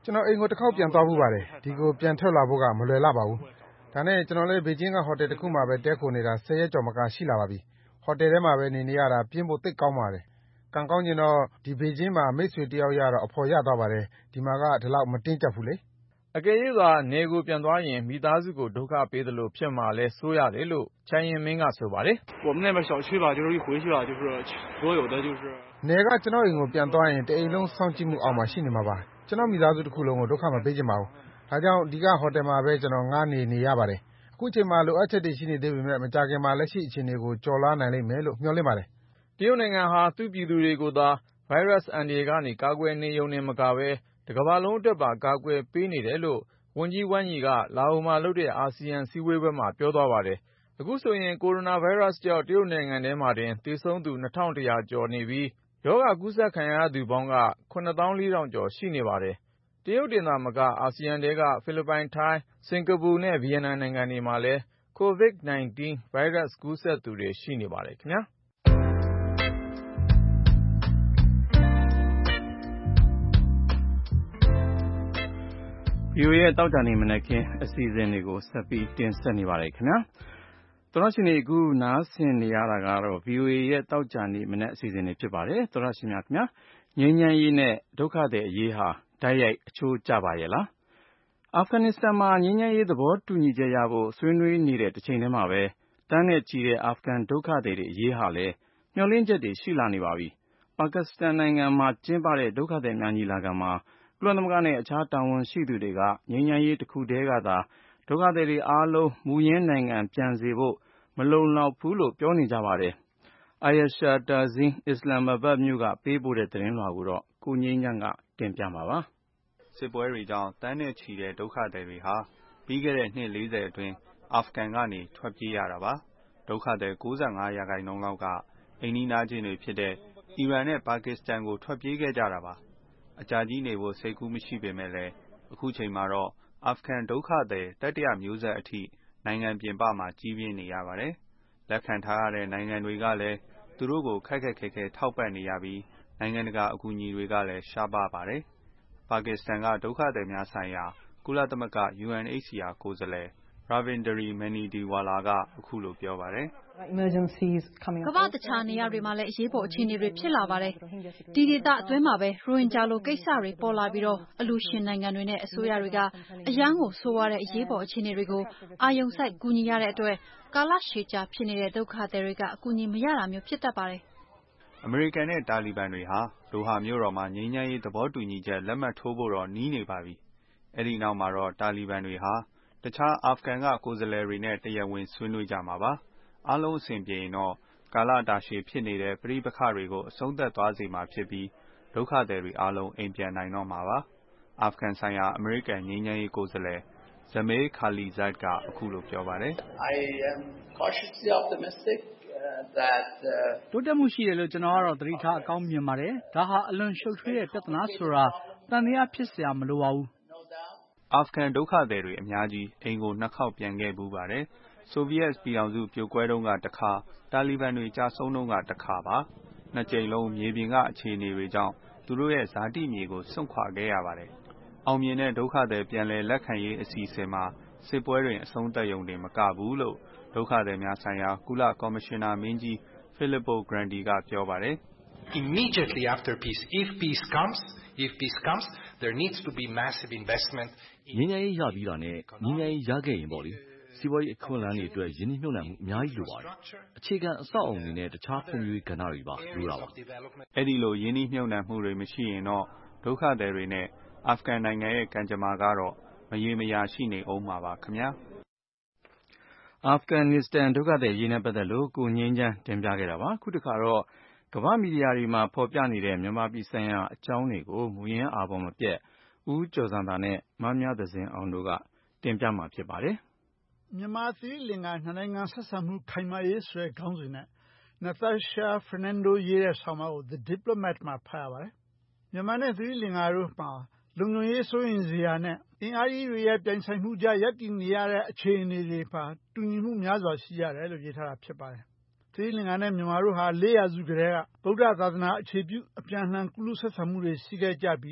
ကျွန်တော်အိမ်ကိုတစ်ခေါက်ပြန်သွားဖူးပါတယ်။ဒီကိုပြန်ထွက်လာဖို့ကမလွယ်လှပါဘူး။ဒါနဲ့ကျွန်တော်လည်းဘေကျင်းကဟိုတယ်တစ်ခုမှာပဲတည်းခိုနေတာဆယ်ရက်ကျော်မကရှိလာပါပြီ။ဟိုတယ်ထဲမှာပဲနေနေရတာပြင်းဖို့သိပ်ကောင်းပါတယ်။ကံကောင်းကျင်တော့ဒီဘေကျင်းမှာမိတ်ဆွေတယောက်ရတော့အဖော်ရသွားပါတယ်။ဒီမှာကဒီလောက်မတင်းကျပ်ဘူးလေ။အကယ်၍သာနေကိုပြန်သွားရင်မိသားစုကိုဒုက္ခပေးသလိုဖြစ်မှာလဲစိုးရတယ်လို့ချိုင်ရင်မင်းကဆိုပါတယ်။我们那边小区吧就是一回去啊就是所有的就是နေကကျွန်တော်အိမ်ကိုပြန်သွားရင်တအိမ်လုံးစောင့်ကြည့်မှုအောက်မှာရှိနေမှာပါ။ကျွန်တော်မိသားစုတစ်ခုလုံးကိုဒုက္ခမပေးချင်ပါဘူး။ဒါကြောင့်ဒီကဟိုတယ်မှာပဲကျွန်တော်ငှားနေနေရပါတယ်။အခုချိန်မှာလိုအပ်ချက်တွေရှိနေသေးပေမဲ့မကြာခင်မှာလက်ရှိအခြေအနေကိုကျော်လွှားနိုင်လိမ့်မယ်လို့မျှော်လင့်ပါတယ်။တရုတ်နိုင်ငံဟာသူ့ပြည်သူတွေကိုသာဗိုင်းရပ်စ်အန္တရာယ်ကနေကာကွယ်နေရုံနဲ့မကဘဲတကမ္ဘာလုံးအတွက်ပါကာကွယ်ပေးနေတယ်လို့ဝန်ကြီးဝမ်ယီကလာအိုမှာလုပ်တဲ့အာဆီယံစည်းဝေးပွဲမှာပြောသွားပါတယ်။အခုဆိုရင်ကိုရိုနာဗိုင်းရပ်စ်ကြောင့်တရုတ်နိုင်ငံထဲမှာတင်သေဆုံးသူနှစ်ထောင်တစ်ရာကျော်နေပြီးရောဂါကူးစက်ခံရသူပေါင်းကခုနှစ်သောင်းလေးထောင်ကျော်ရှိနေပါတယ်။တရုတ်တင်သာမကအာဆီယံထဲကဖိလစ်ပိုင်၊ထိုင်း၊စင်ကာပူနဲ့ဗီယက်နမ်နိုင်ငံတွေမှာလည်း ကိုဗစ်-၁၉ ဗိုင်းရပ်စ်ကူးစက်သူတွေရှိနေပါတယ်ခင်ဗျာ။ဗွီအိုအေ ရဲ့သောကြာနေ့မနက်ခင်းအစီအစဉ်တွေကိုဆက်ပြီးတင်ဆက်နေပါတယ်ခင်ဗျာ။သောရရှင်တွေအခုနားဆင်နေရတာကတော့ ဗွီအိုအေ ရဲ့သောကြာနေ့မနက်အစီအစဉ်တွေဖြစ်ပါတယ်။သောရရှင်များခင်ဗျာငြိမ်းချမ်းရေးနဲ့ဒုက္ခသည်အရေးဟာတိုက်ရိုက်အချိုးကျပါရဲ့လား။အာဖဂန်နစ္စတန်မှာငြိမ်းချမ်းရေးသဘောတူညီချက်ရဖို့ဆွေးနွေးနေတဲ့တစ်ချိန်တည်းမှာပဲတန်းနဲ့ချီတဲ့အာဖဂန်ဒုက္ခသည်တွေအရေးဟာလည်းမျှော်လင့်ချက်တွေရှိလာနေပါပြီ။ပါကစ္စတန်နိုင်ငံမှာကျင်းပတဲ့ဒုက္ခသည်များညီလာခံမှာကုလသမဂ္ဂနဲ့အခြားတာဝန်ရှိသူတွေကငြိမ်းချမ်းရေးတစ်ခုတည်းကသာဒုက္ခသည်တွေအားလုံးမူရင်းနိုင်ငံပြန်စေဖို့မလုံလောက်ဘူးလို့ပြောနေကြပါတယ်။ Ayesha Tazeen အစ္စလာမ္မာဘတ်မြို့ကပေးပို့တဲ့သတင်းလွှာကိုတော့ကိုငြိမ်းချမ်းကတင်ပြပါပါ။စစ်ပွဲတွေကြောင့်တန်းနဲ့ချီတဲ့ဒုက္ခသည်တွေဟာပြီးခဲ့တဲ့နှစ်လေးဆယ်အတွင်းအာဖဂန်ကနေထွက်ပြေးရတာပါ။ဒုက္ခသည်၉၅ရာခိုင်နှုန်းလောက်ကအိမ်နီးနားချင်းတွေဖြစ်တဲ့အီရန်နဲ့ပါကစ္စတန်ကိုထွက်ပြေးခဲ့ကြတာပါ။အကြာကြီးနေဖို့စိတ်ကူးမရှိပေမဲ့လည်းအခုချိန်မှာတော့အာဖဂန်ဒုက္ခသည်တတိယမျိုးဆက်အထိနိုင်ငံပြင်ပမှာကြီးပြင်းနေရပါတယ်။လက်ခံထားရတဲ့နိုင်ငံတွေကလည်းသူတို့ကိုခက်ခက်ခဲခဲထောက်ပံ့နေရပြီးနိုင်ငံတကာအကူအညီတွေကလည်းရှားပါးပါတယ်။ပါကစ္စတန်ကဒုက္ခသည်များဆိုင်ရာကုလသမဂ္ဂ ယူအန်အိတ်စီအာကိုယ်စားလှယ် Ravindra Manidiwala ကအခုလိုပြောပါတယ်။ကမ္ဘာတခြားနေရာတွေမှာလည်းအရေးပေါ်အခြေအနေတွေဖြစ်လာပါတယ်။ဒီဒေသအတွင်းမှာပဲရိုဟင်ဂျာလိုကိစ္စတွေပေါ်လာပြီးတော့အလှူရှင်နိုင်ငံတွေနဲ့အစိုးရတွေကအရန်ကိုဆိုးရတဲ့အရေးပေါ်အခြေအနေတွေကိုအာရုံစိုက်ကူညီရတဲ့အတွက်ကာလရှည်ကြာဖြစ်နေတဲ့ဒုက္ခသည်တွေကအကူအညီမရတာမျိုးဖြစ်တတ်ပါတယ်။အမေရိကန်နဲ့တာလီဘန်တွေဟာဒိုဟာမြို့တော်မှာငြိမ်းချမ်းရေးသဘောတူညီချက်လက်မှတ်ထိုးဖို့တော့နီးနေပါပြီ။အဲဒီနောက်မှာတော့တာလီဘန်တွေဟာတခြားအာဖဂန်ကကိုယ်စားလှယ်တွေနဲ့တရားဝင်ဆွေးနွေးကြမှာပါ။အားလုံးအဆင်ပြေရင်တော့ကာလတာရှည်ဖြစ်နေတဲ့ပဋိပက္ခတွေကိုအဆုံးသတ်သွားစေမှာဖြစ်ပြီးဒုက္ခသည်တွေအားလုံးအိမ်ပြန်နိုင်တော့မှာပါ။အာဖဂန်ဆိုင်ရာအမေရိကန်ငြိမ်းချမ်းရေးကိုယ်စားလှယ် Zamir Khalilzad ကအခုလိုပြောပါတယ်။ I am cautiously optimistic that တိုးတက်မှုရှိတယ်လို့ကျွန်တော်ကတော့သတိထားအကောင်းမြင်ပါတယ်။ဒါဟာအလွန်ရှုပ်ထွေးတဲ့ပြဿနာဆိုတာတန်တရားဖြစ်စရာမလိုပါဘူး။အာဖဂန်ဒုက္ခသည်တွေအများကြီးအိမ်ကိုနှစ်ခေါက်ပြန်ခဲ့ဘူးပါတယ်။ဆိုဗီယက်ပြည်ထောင်စုပြိုကွဲတုန်းကတစ်ခါတာလီဘန်တွေကြာဆုံးတုန်းကတစ်ခါပါ။နှစ်ကြိမ်လုံးမြေပြင်ကအခြေအနေတွေကြောင့်သူတို့ရဲ့ဇာတိမြေကိုစွန့်ခွာခဲ့ရပါတယ်။အောင်မြင်တဲ့ဒုက္ခသည်ပြန်လည်လက်ခံရေးအစီအစဉ်မှာစစ်ပွဲတွေအဆုံးသတ်ရုံတင်မကဘူးလို့ဒုက္ခသည်များဆိုင်ရာကုလကော်မရှင်နာမင်းကြီး Filippo Grandi ကပြောပါတယ် Immediately after peace, if peace comes, if peace comes, there needs to be massive investment. ငြိမ်းချမ်းရေးရပြီးတာနဲ့ငြိမ်းချမ်းရေးရခဲ့ရင်ပေါ့လေစီးပွားရေးအခွင့်အလမ်းတွေအတွက်ယင်းနှိမ့်နှံမှုအများကြီးလိုပါတယ်။အခြေခံအဆောက်အအုံတွေနဲ့တခြားဖွံ့ဖြိုးရေးကဏ္ဍတွေပါလိုတာပါ။အဲ့ဒီလိုယင်းနှိမ့်နှံမှုတွေမရှိရင်တော့ဒုက္ခသည်တွေနဲ့အာဖဂန်နိုင်ငံရဲ့ကံကြမ္မာကတော့မရေမရာရှိနေအောင်မှာပါခင်ဗျာ။အာဖဂန်နစ္စတန်ဒုက္ခသည်ရေးနဲ့ပတ်သက်လို့ကိုငြိမ်းချမ်းတင်ပြခဲ့တာပါ။ခုတစ်ခါတော့ကမ္ဘာမီဒီယာတွေမှာဖော်ပြနေတဲ့မြန်မာပြည်ဆိုင်ရာအကြောင်းတွေကိုမူရင်းအာဘော်မပြတ်ဦးကျော်စံသာနဲ့မမြသဇင်အောင်တို့ကတင်ပြမှာဖြစ်ပါတယ်။မြန်မာသီရိလင်္ကာနှစ်နိုင်ငံဆက်ဆံမှုခိုင်မာရေးဆိုတဲ့ခေါင်းစဉ်နဲ့ Natasha Fernando ရေးတဲ့ဆောင်းပါးကို The Diplomat မှာဖတ်ရပါတယ်။မြန်မာနဲ့သီရိလင်္ကာတို့မှာလုံခြုံရေးစိုးရိမ်စရာနဲ့အင်အားကြီးတွေရဲ့ပြိုင်ဆိုင်မှုကြားရပ်တည်နေရတဲ့အခြေအနေတွေမှာတူညီမှုများစွာရှိရတယ်လို့ရေးထားတာဖြစ်ပါတယ်။သီရိလင်္ကာနဲ့မြန်မာတို့ဟာလေးရာစုကတည်းကဗုဒ္ဓသာသနာအခြေပြုအပြန်အလှန်ကုလူဆက်ဆံမှုတွေရှိခဲ့ကြပြီး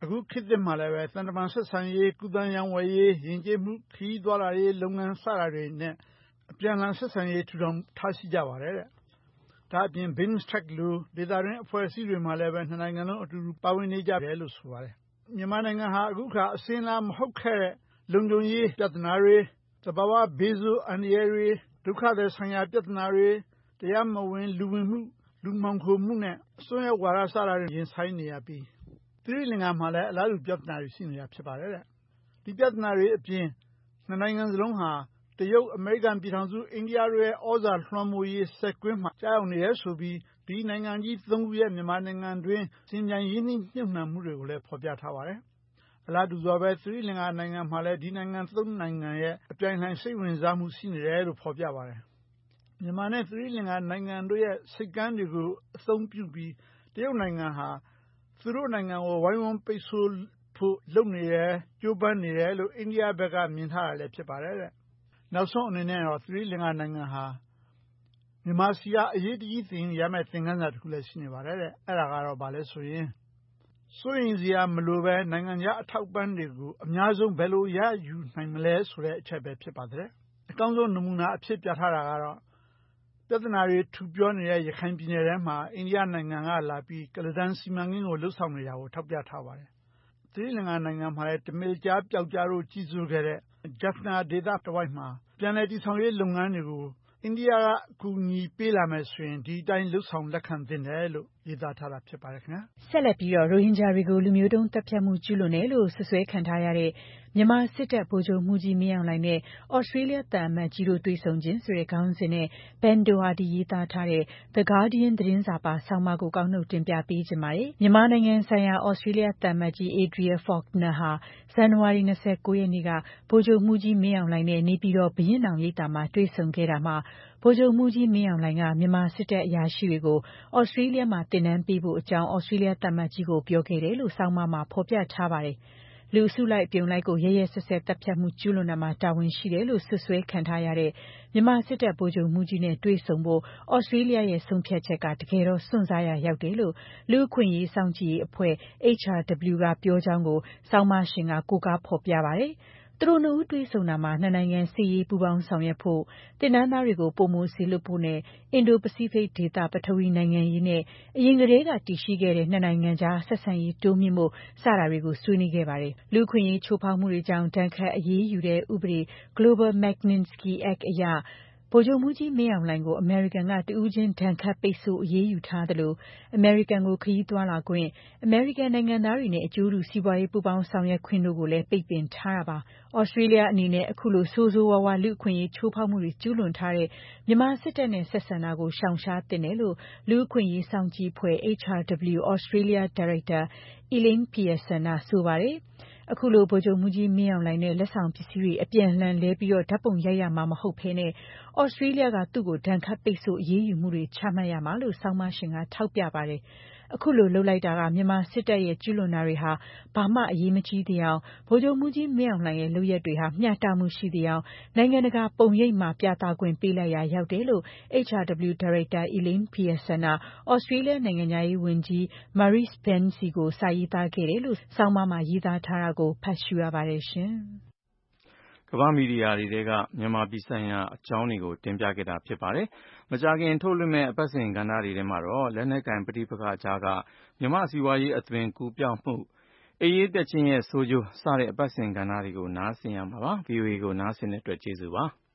အခုခေတ်သစ်မှာလည်းပဲသံတမန်ဆက်ဆံရေးကုသရေးဝယ်ရေးယဉ်ကျေးမှုခရီးသွားလာရေးလုပ်ငန်းစတာတွေနဲ့အပြန်အလှန်ဆက်ဆံရေးထူထောင်ထားရှိကြပါတယ်တဲ့ဒါအပြင် BIMSTEC လိုဒေသတွင်းအဖွဲ့အစည်းတွေမှာလည်းပဲနှစ်နိုင်ငံလုံးအတူတူပါဝင်နေကြတယ်လို့ဆိုပါတယ်မြန်မာနိုင်ငံဟာအခုခါအစင်းလားမဟုတ်ခဲ့တဲ့လုံခြုံရေးပြဿနာတွေသဘာဝဘေးဆိုးအန္တရာယ်တွေဒုက္ခသည်ဆိုင်ရာပြဿနာတွေတရားမဝင်လူဝင်မှုလူမှောင်ခိုမှုနဲ့အစွန်းရောက်ဝါဒစတာတွေရင်ဆိုင်နေရပြီးသီရိလင်္ကာမှာလည်းအလားတူပြဿနာတွေရှိနေတာဖြစ်ပါတယ်တဲ့ဒီပြဿနာတွေအပြင်နှစ်နိုင်ငံစလုံးဟာတရုတ်အမေရိကန်ပြည်ထောင်စုအိန္ဒိယတို့ရဲ့ဩဇာလွှမ်းမိုးရေးစက်ကွင်းမှာကြားရောက်နေရဆိုပြီးဒီနိုင်ငံကြီးသုံးခုရဲ့မြန်မာနိုင်ငံတွင်စင်ကြံရင်းနှီးမြှုပ်နှံမှုတွေကိုလည်းဖော်ပြထားပါတယ်အလားတူစွာပဲသီရိလင်္ကာနိုင်ငံမှာလည်းဒီနိုင်ငံသုံးနိုင်ငံရဲ့အပြိုင်ဆိုင်စိတ်ဝင်စားမှုရှိနေတယ်လို့ဖော်ပြပါတယ်မြန်မာနဲ့သီရိလင်္ကာနိုင်ငံတို့ရဲ့စိတ်ကမ်းတွေကိုအသုံးပြုပြီးတရုတ်နိုင်ငံဟာသူတို့နိုင်ငံကိုဝိုင်းဝန်းပိတ်ဆို့ဖို့လုပ်နေတယ်ကြိုးပမ်းနေတယ်လို့အိန္ဒိယဘက်ကမြင်ထားတာလည်းဖြစ်ပါတယ်တဲ့နောက်ဆုံးအနေနဲ့တော့သီရိလင်္ကာနိုင်ငံဟာမြန်မာစီကအရေးတကြီးသင်ရမယ့်သင်ခန်းစာတစ်ခုလည်းရှိနေပါတယ်တဲ့အဲ့ဒါကတော့ဗာလဲဆိုရင်စိုးရင်စရာမလိုပဲနိုင်ငံခြားအထောက်ပံ့တွေကိုအများဆုံးဘယ်လိုရယူနိုင်မလဲဆိုတဲ့အချက်ပဲဖြစ်ပါတယ်အကောင်းဆုံးနမူနာအဖြစ်ပြထားတာကတော့ပြဿနာတွေထူပြောနေတဲ့ရခိုင်ပြည်နယ်ထဲမှာအိန္ဒိယနိုင်ငံကလာပြီးကလဒန်စီမံကိန်းကိုလှုပ်ဆောင်နေတာကိုထောက်ပြထားပါတယ်သီရိလင်္ကာနိုင်ငံမှာလည်းတမင်ကြားပျောက်ကြားလို့ကြီးစိုးခဲ့တဲ့ Jaffna ဒေသတစ်ဝိုက်မှာပြန်လည်တည်ဆောက်ရေးလုပ်ငန်းတွေကိုအိန္ဒိယကအကူအညီပေးလာမယ်ဆိုရင်ဒီအတိုင်းလှုပ်ဆောင်လက်ခံသင့်တယ်လို့ရေးသားထားတာဖြစ်ပါတယ်ခင်ဗျာဆက်လက်ပြီးတော့ရိုဟင်ဂျာတွေကိုလူမျိုးတုံးတပ်ဖြတ်မှုကျူးလွန်တယ်လို့ဆွဆွဲခံထားရတဲ့မြန်မာစစ်တပ်ဗိုလ်ချုပ်မှုကြီးမင်းအောင်လှိုင်နဲ့ဩစတြေးလျတန်အမတ်ကြီးတို့တွေ့ဆုံခြင်းဆိုတဲ့ခေါင်းစဉ်နဲ့ Ben Doherty ရေးသားထားတဲ့ The Guardian သတင်းစာပါဆောင်းပါးကိုကောက်နှုတ်တင်ပြပေးခြင်းပါတယ်မြန်မာနိုင်ငံဆိုင်ရာဩစတြေးလျတန်အမတ်ကြီး Adria Faulkner ဟာဇန်နဝါရီလ၂၉ရက်နေ့ကဗိုလ်ချုပ်မှုကြီးမင်းအောင်လှိုင်နဲ့နေပြည်တော်ဘုရင့်နောင်ရိပ်သာမှာတွေ့ဆုံခဲ့တာမှာဗိုလ်ချုပ်မှုကြီးမင်းအောင်လှိုင်ကမြန်မာစစ်တပ်အရာရှိတွေကိုဩစတြေးလျမှာတင်နန်းပေးဖို့အကြောင်းဩစတြေးလျတန်အမတ်ကြီးကိုပြောခဲ့တယ်လို့ဆောင်းပါးမှာဖော်ပြထားပါတယ်လူအစုလိုက်အပြုံလိုက်ကိုရဲရဲဆက်ဆက်တပ်ဖြတ်မှုကျူးလွန်တာမှာတာဝန်ရှိတယ်လို့ဆွဆွဲခံထားရတဲ့မြန်မာစစ်တပ်ဗိုလ်ချုပ်မှုကြီးနဲ့တွေ့ဆုံဖို့ဩစတြေးလျရဲ့ဆုံးဖြတ်ချက်ကတကယ်တော့စွန့်စားရရောက်တယ်လို့လူအခွင့်အရေးစောင့်ကြည့်ရေးအဖွဲ့ H R W ကပြောကြောင်းကိုဆောင်းပါးရှင်ကကိုးကားဖော်ပြပါတယ်သူတို့နှစ်ဦးတွေ့ဆုံတာမှာနှစ်နိုင်ငံစစ်ရေးပူးပေါင်းဆောင်ရွက်ဖို့တင်နန်းသားတွေကိုပုံမိုစေလွတ်ဖို့နဲ့အင်ဒိုပစိဖိတ်ဒေသပထဝီနိုင်ငံရေးနဲ့အရင်ကတည်းကတည်ရှိခဲ့တဲ့နှစ်နိုင်ငံကြားဆက်ဆံရေးတိုးမြှင့်ဖို့စတာတွေကိုဆွေးနွေးခဲ့ပါတယ်လူခွင့်ရေးချိုးဖောက်မှုတွေကြောင့်တန်ခတ်အရေးယူတဲ့ဥပဒေ Global Magnitsky Act အရဗိုလ်ချုပ်မှုကြီးမင်းအောင်လှိုင်ကိုအမေရိကန်ကတဦးချင်းဒဏ်ခတ်ပိတ်ဆို့အရေးယူထားသလိုအမေရိကန်ကိုခရီးသွားလာခွင့်အမေရိကန်နိုင်ငံသားတွေနဲ့အကျိုးတူစီးပွားရေးပူးပေါင်းဆောင်ရွက်ခွင့်တို့ကိုလည်းပိတ်ပင်ထားတာပါဩစတြေးလျအနေနဲ့အခုလိုဆိုးဆိုးဝါးဝါလူအခွင့်အရေးချိုးဖောက်မှုတွေကျူးလွန်ထားတဲ့မြန်မာစစ်တပ်နဲ့ဆက်ဆံတာကိုရှောင်ရှားသင့်တယ်လို့လူအခွင့်အရေးစောင့်ကြည့်အဖွဲ့ H R W Australia Director Elaine Pearson ကဆိုပါတယ်အခုလိုဗိုလ်ချုပ်မှုကြီးမင်းအောင်လှိုင်နဲ့လက်ဆောင်ပစ္စည်းတွေအပြန်လှန်လဲပြီးတော့ဓာတ်ပုံရိုက်ရမှာမဟုတ်ဘဲနဲ့ဩစတြေးလျကသူ့ကိုဒဏ်ခတ်ပိတ်ဆို့အရေးယူမှုတွေချမှတ်ရမှာလို့ဆောင်းပါးရှင်ကထောက်ပြပါတယ်အခုလိုလှုပ်လိုက်တာကမြန်မာစစ်တပ်ရဲ့ကျူးလွန်တာတွေဟာဘာမှအရေးမကြီးသေးအောင်ဗိုလ်ချုပ်မှုကြီးမင်းအောင်လှိုင်ရဲ့လုပ်ရက်တွေဟာမျှတမှုရှိသေးအောင်နိုင်ငံတကာပုံရိပ်မှာပြသခွင့်ပေးလိုက်ရရောက်တယ်လို့ H R W Director Elaine Pearson ကဩစတြေးလျနိုင်ငံသားရေးဝန်ကြီး Marise Payne စီကိုစာရေးသားခဲ့တယ်လို့ဆောင်းပါးမှာရေးသားထားတာကိုဖတ်ရှုရပါတယ်ရှင်ကမ္ဘာမီဒီယာတွေထဲကမြန်မာပြည်ဆိုင်ရာအကြောင်းတွေကိုတင်ပြခဲ့တာဖြစ်ပါတယ်။မကြာခင်ထုတ်လွှင့်မဲ့အပတ်စဉ်ကဏ္ဍတွေထဲမှာတော့လက်နက်ကိုင်ပဋိပက္ခကြားကမြန်မာစီးပွားရေးအသွင်ကူးပြောင်းမှုအေးအေးတက်ချင်းရဲ့ဆိုးကျိုးစတဲ့အပတ်စဉ်ကဏ္ဍတွေကိုနားဆင်ရမှာပါ။ V O A ကိုနားဆင်တဲ့အတွက်ကျေးဇူးပါ။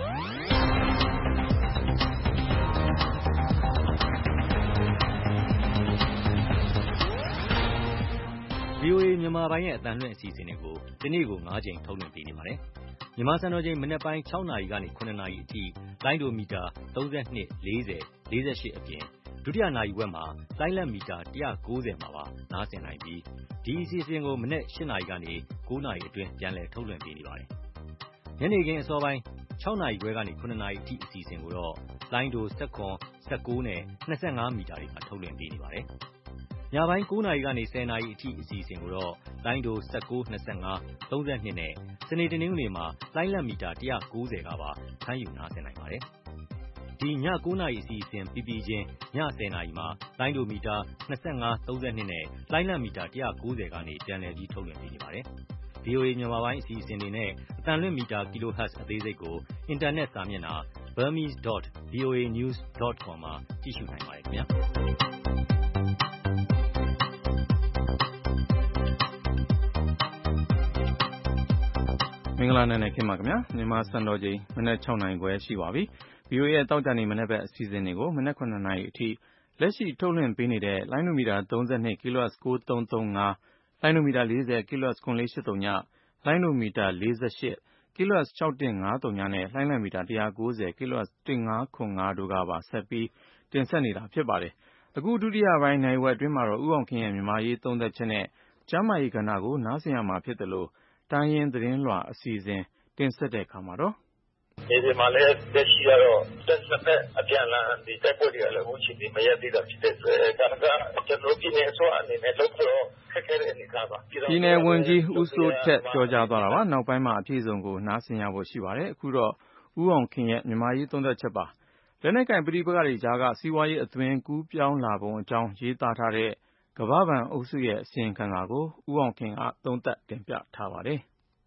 V O A မြန်မာပိုင်းရဲ့အသံလွှင့်အစီအစဉ်တွေကိုဒီနေ့ကို၅ကြိမ်ထုတ်လွှင့်ပေးနေပါတယ်။မြန်မာစံတော်ချိန်မနက်ပိုင်း၆နာရီကနေ၇နာရီအထိလိုင်းဒိုမီတာ၃၂ ၄၀ ၄၈အပြင်ဒုတိယနာရီဝက်မှာလိုင်းလက်မီတာ၁၉၀မှာပါနားဆင်နိုင်ပြီးဒီအစီအစဉ်ကိုမနက်၈နာရီကနေ၉နာရီအတွင်းပြန်လည်ထုတ်လွှင့်ပေးနေပါတယ်။ညနေခင်းအစောပိုင်း၆နာရီခွဲကနေ၇နာရီအထိအစီအစဉ်ကိုတော့လိုင်းဒို၁၇ ၁၉နဲ့၂၅မီတာတွေမှာထုတ်လွှင့်ပေးနေပါတယ်။ညပိုင်း၉နာရီကနေ၁၀နာရီအထိအစီအစဉ်ကိုတော့လိုင်းဒို၁၉ ၂၅ ၃၂နဲ့စနေတနင်္ဂနွေမှာလိုင်းလက်မီတာ၁၉၀ကပါဖမ်းယူနားဆင်နိုင်ပါတယ်။ဒီညကိုးနာရီအစီအစဉ်ပြီးပြီးချင်းညဆယ်နာရီမှာလိုင်းဒိုမီတာနှစ်၅ သုံး၂နဲ့လိုင်းလံမီတာone ninetyကနေပြန်လည်ပြီးထုတ်လွှင့်ပေးနေပါတယ်။ ဗီအိုအေ မြန်မာပိုင်းအစီအစဉ်တွေနဲ့အသံလွှင့်မီတာ kilohertz အသေးစိတ်ကိုအင်တာနက်စာမျက်နှာ burmese dot voa news dot com မှာကြည့်ရှုနိုင်ပါတယ်ခင်ဗျာ။မင်္ဂလာနံနက်ခင်းပါခင်ဗျာမြန်မာစံတော်ချိန်မနက်၆နာရီခွဲရှိပါပြီ။ ဗီအိုအေရဲ့တောက်ကြနေမနက်ဘက်အစီအစဉ်တွေကိုမနက်၇နာရီအထိလက်ရှိထုတ်လွှင့်ပေးနေတဲ့လိုင်းနိုမီတာသုံး၂ kilohertz ၉၃၃၅ လိုင်းနိုမီတာ၄၀ kilohertz ၇၄၈၀ လိုင်းနိုမီတာ၄၈ kilohertz ၆၁၅၀ နဲ့လိုင်းလံမီတာone ninety kilohertz ၁၅၇၅တို့ကပါဆက်ပြီးတင်ဆက်နေတာဖြစ်ပါတယ်။အခုဒုတိယပိုင်းနိုင်ဝက်အတွင်းမှာတော့ဦးအောင်ခင်ရဲ့မြန်မာရေးသုံးသက်ချက်နဲ့ကျမ်းမာရေးကဏ္ဍကိုနားဆင်ရမှာဖြစ်တယ်လို့တိုင်းရင်းသတင်းလွှာအစီအစဉ်တင်ဆက်တဲ့အခါမှာတော့ဒီဒီမှာလည်းတက်ရှိရတော့တက်စက်အပြန်လာဒီတက်ပေါ်ရလည်းဝင်ချင်မရသေးတာဖြစ်တဲ့အတွက်ဒါကကျွန်တော်ပြည်နယ်ဆိုအနေနဲ့လောက်တော့ခက်ခဲတဲ့အနေအထားပါပြည်နယ်ဝန်ကြီးဦးစိုးထက်ပြောကြားသွားတာပါနောက်ပိုင်းမှာအပြည့်အစုံကိုနားဆင်ရဖို့ရှိပါတယ်အခုတော့ဦးအောင်ခင်ရဲ့မြန်မာရေးသုံးသက်ချက်ပါလက်နက်ကင်ပဋိပက္ခတွေကြားကစီးပွားရေးအသွင်ကူးပြောင်းလာပုံအကြောင်းရေးသားထားတဲ့ကမ္ဘာ့ဘဏ်အုပ်စုရဲ့အစီရင်ခံစာကိုဦးအောင်ခင်ကသုံးသပ်တင်ပြထားပါတယ်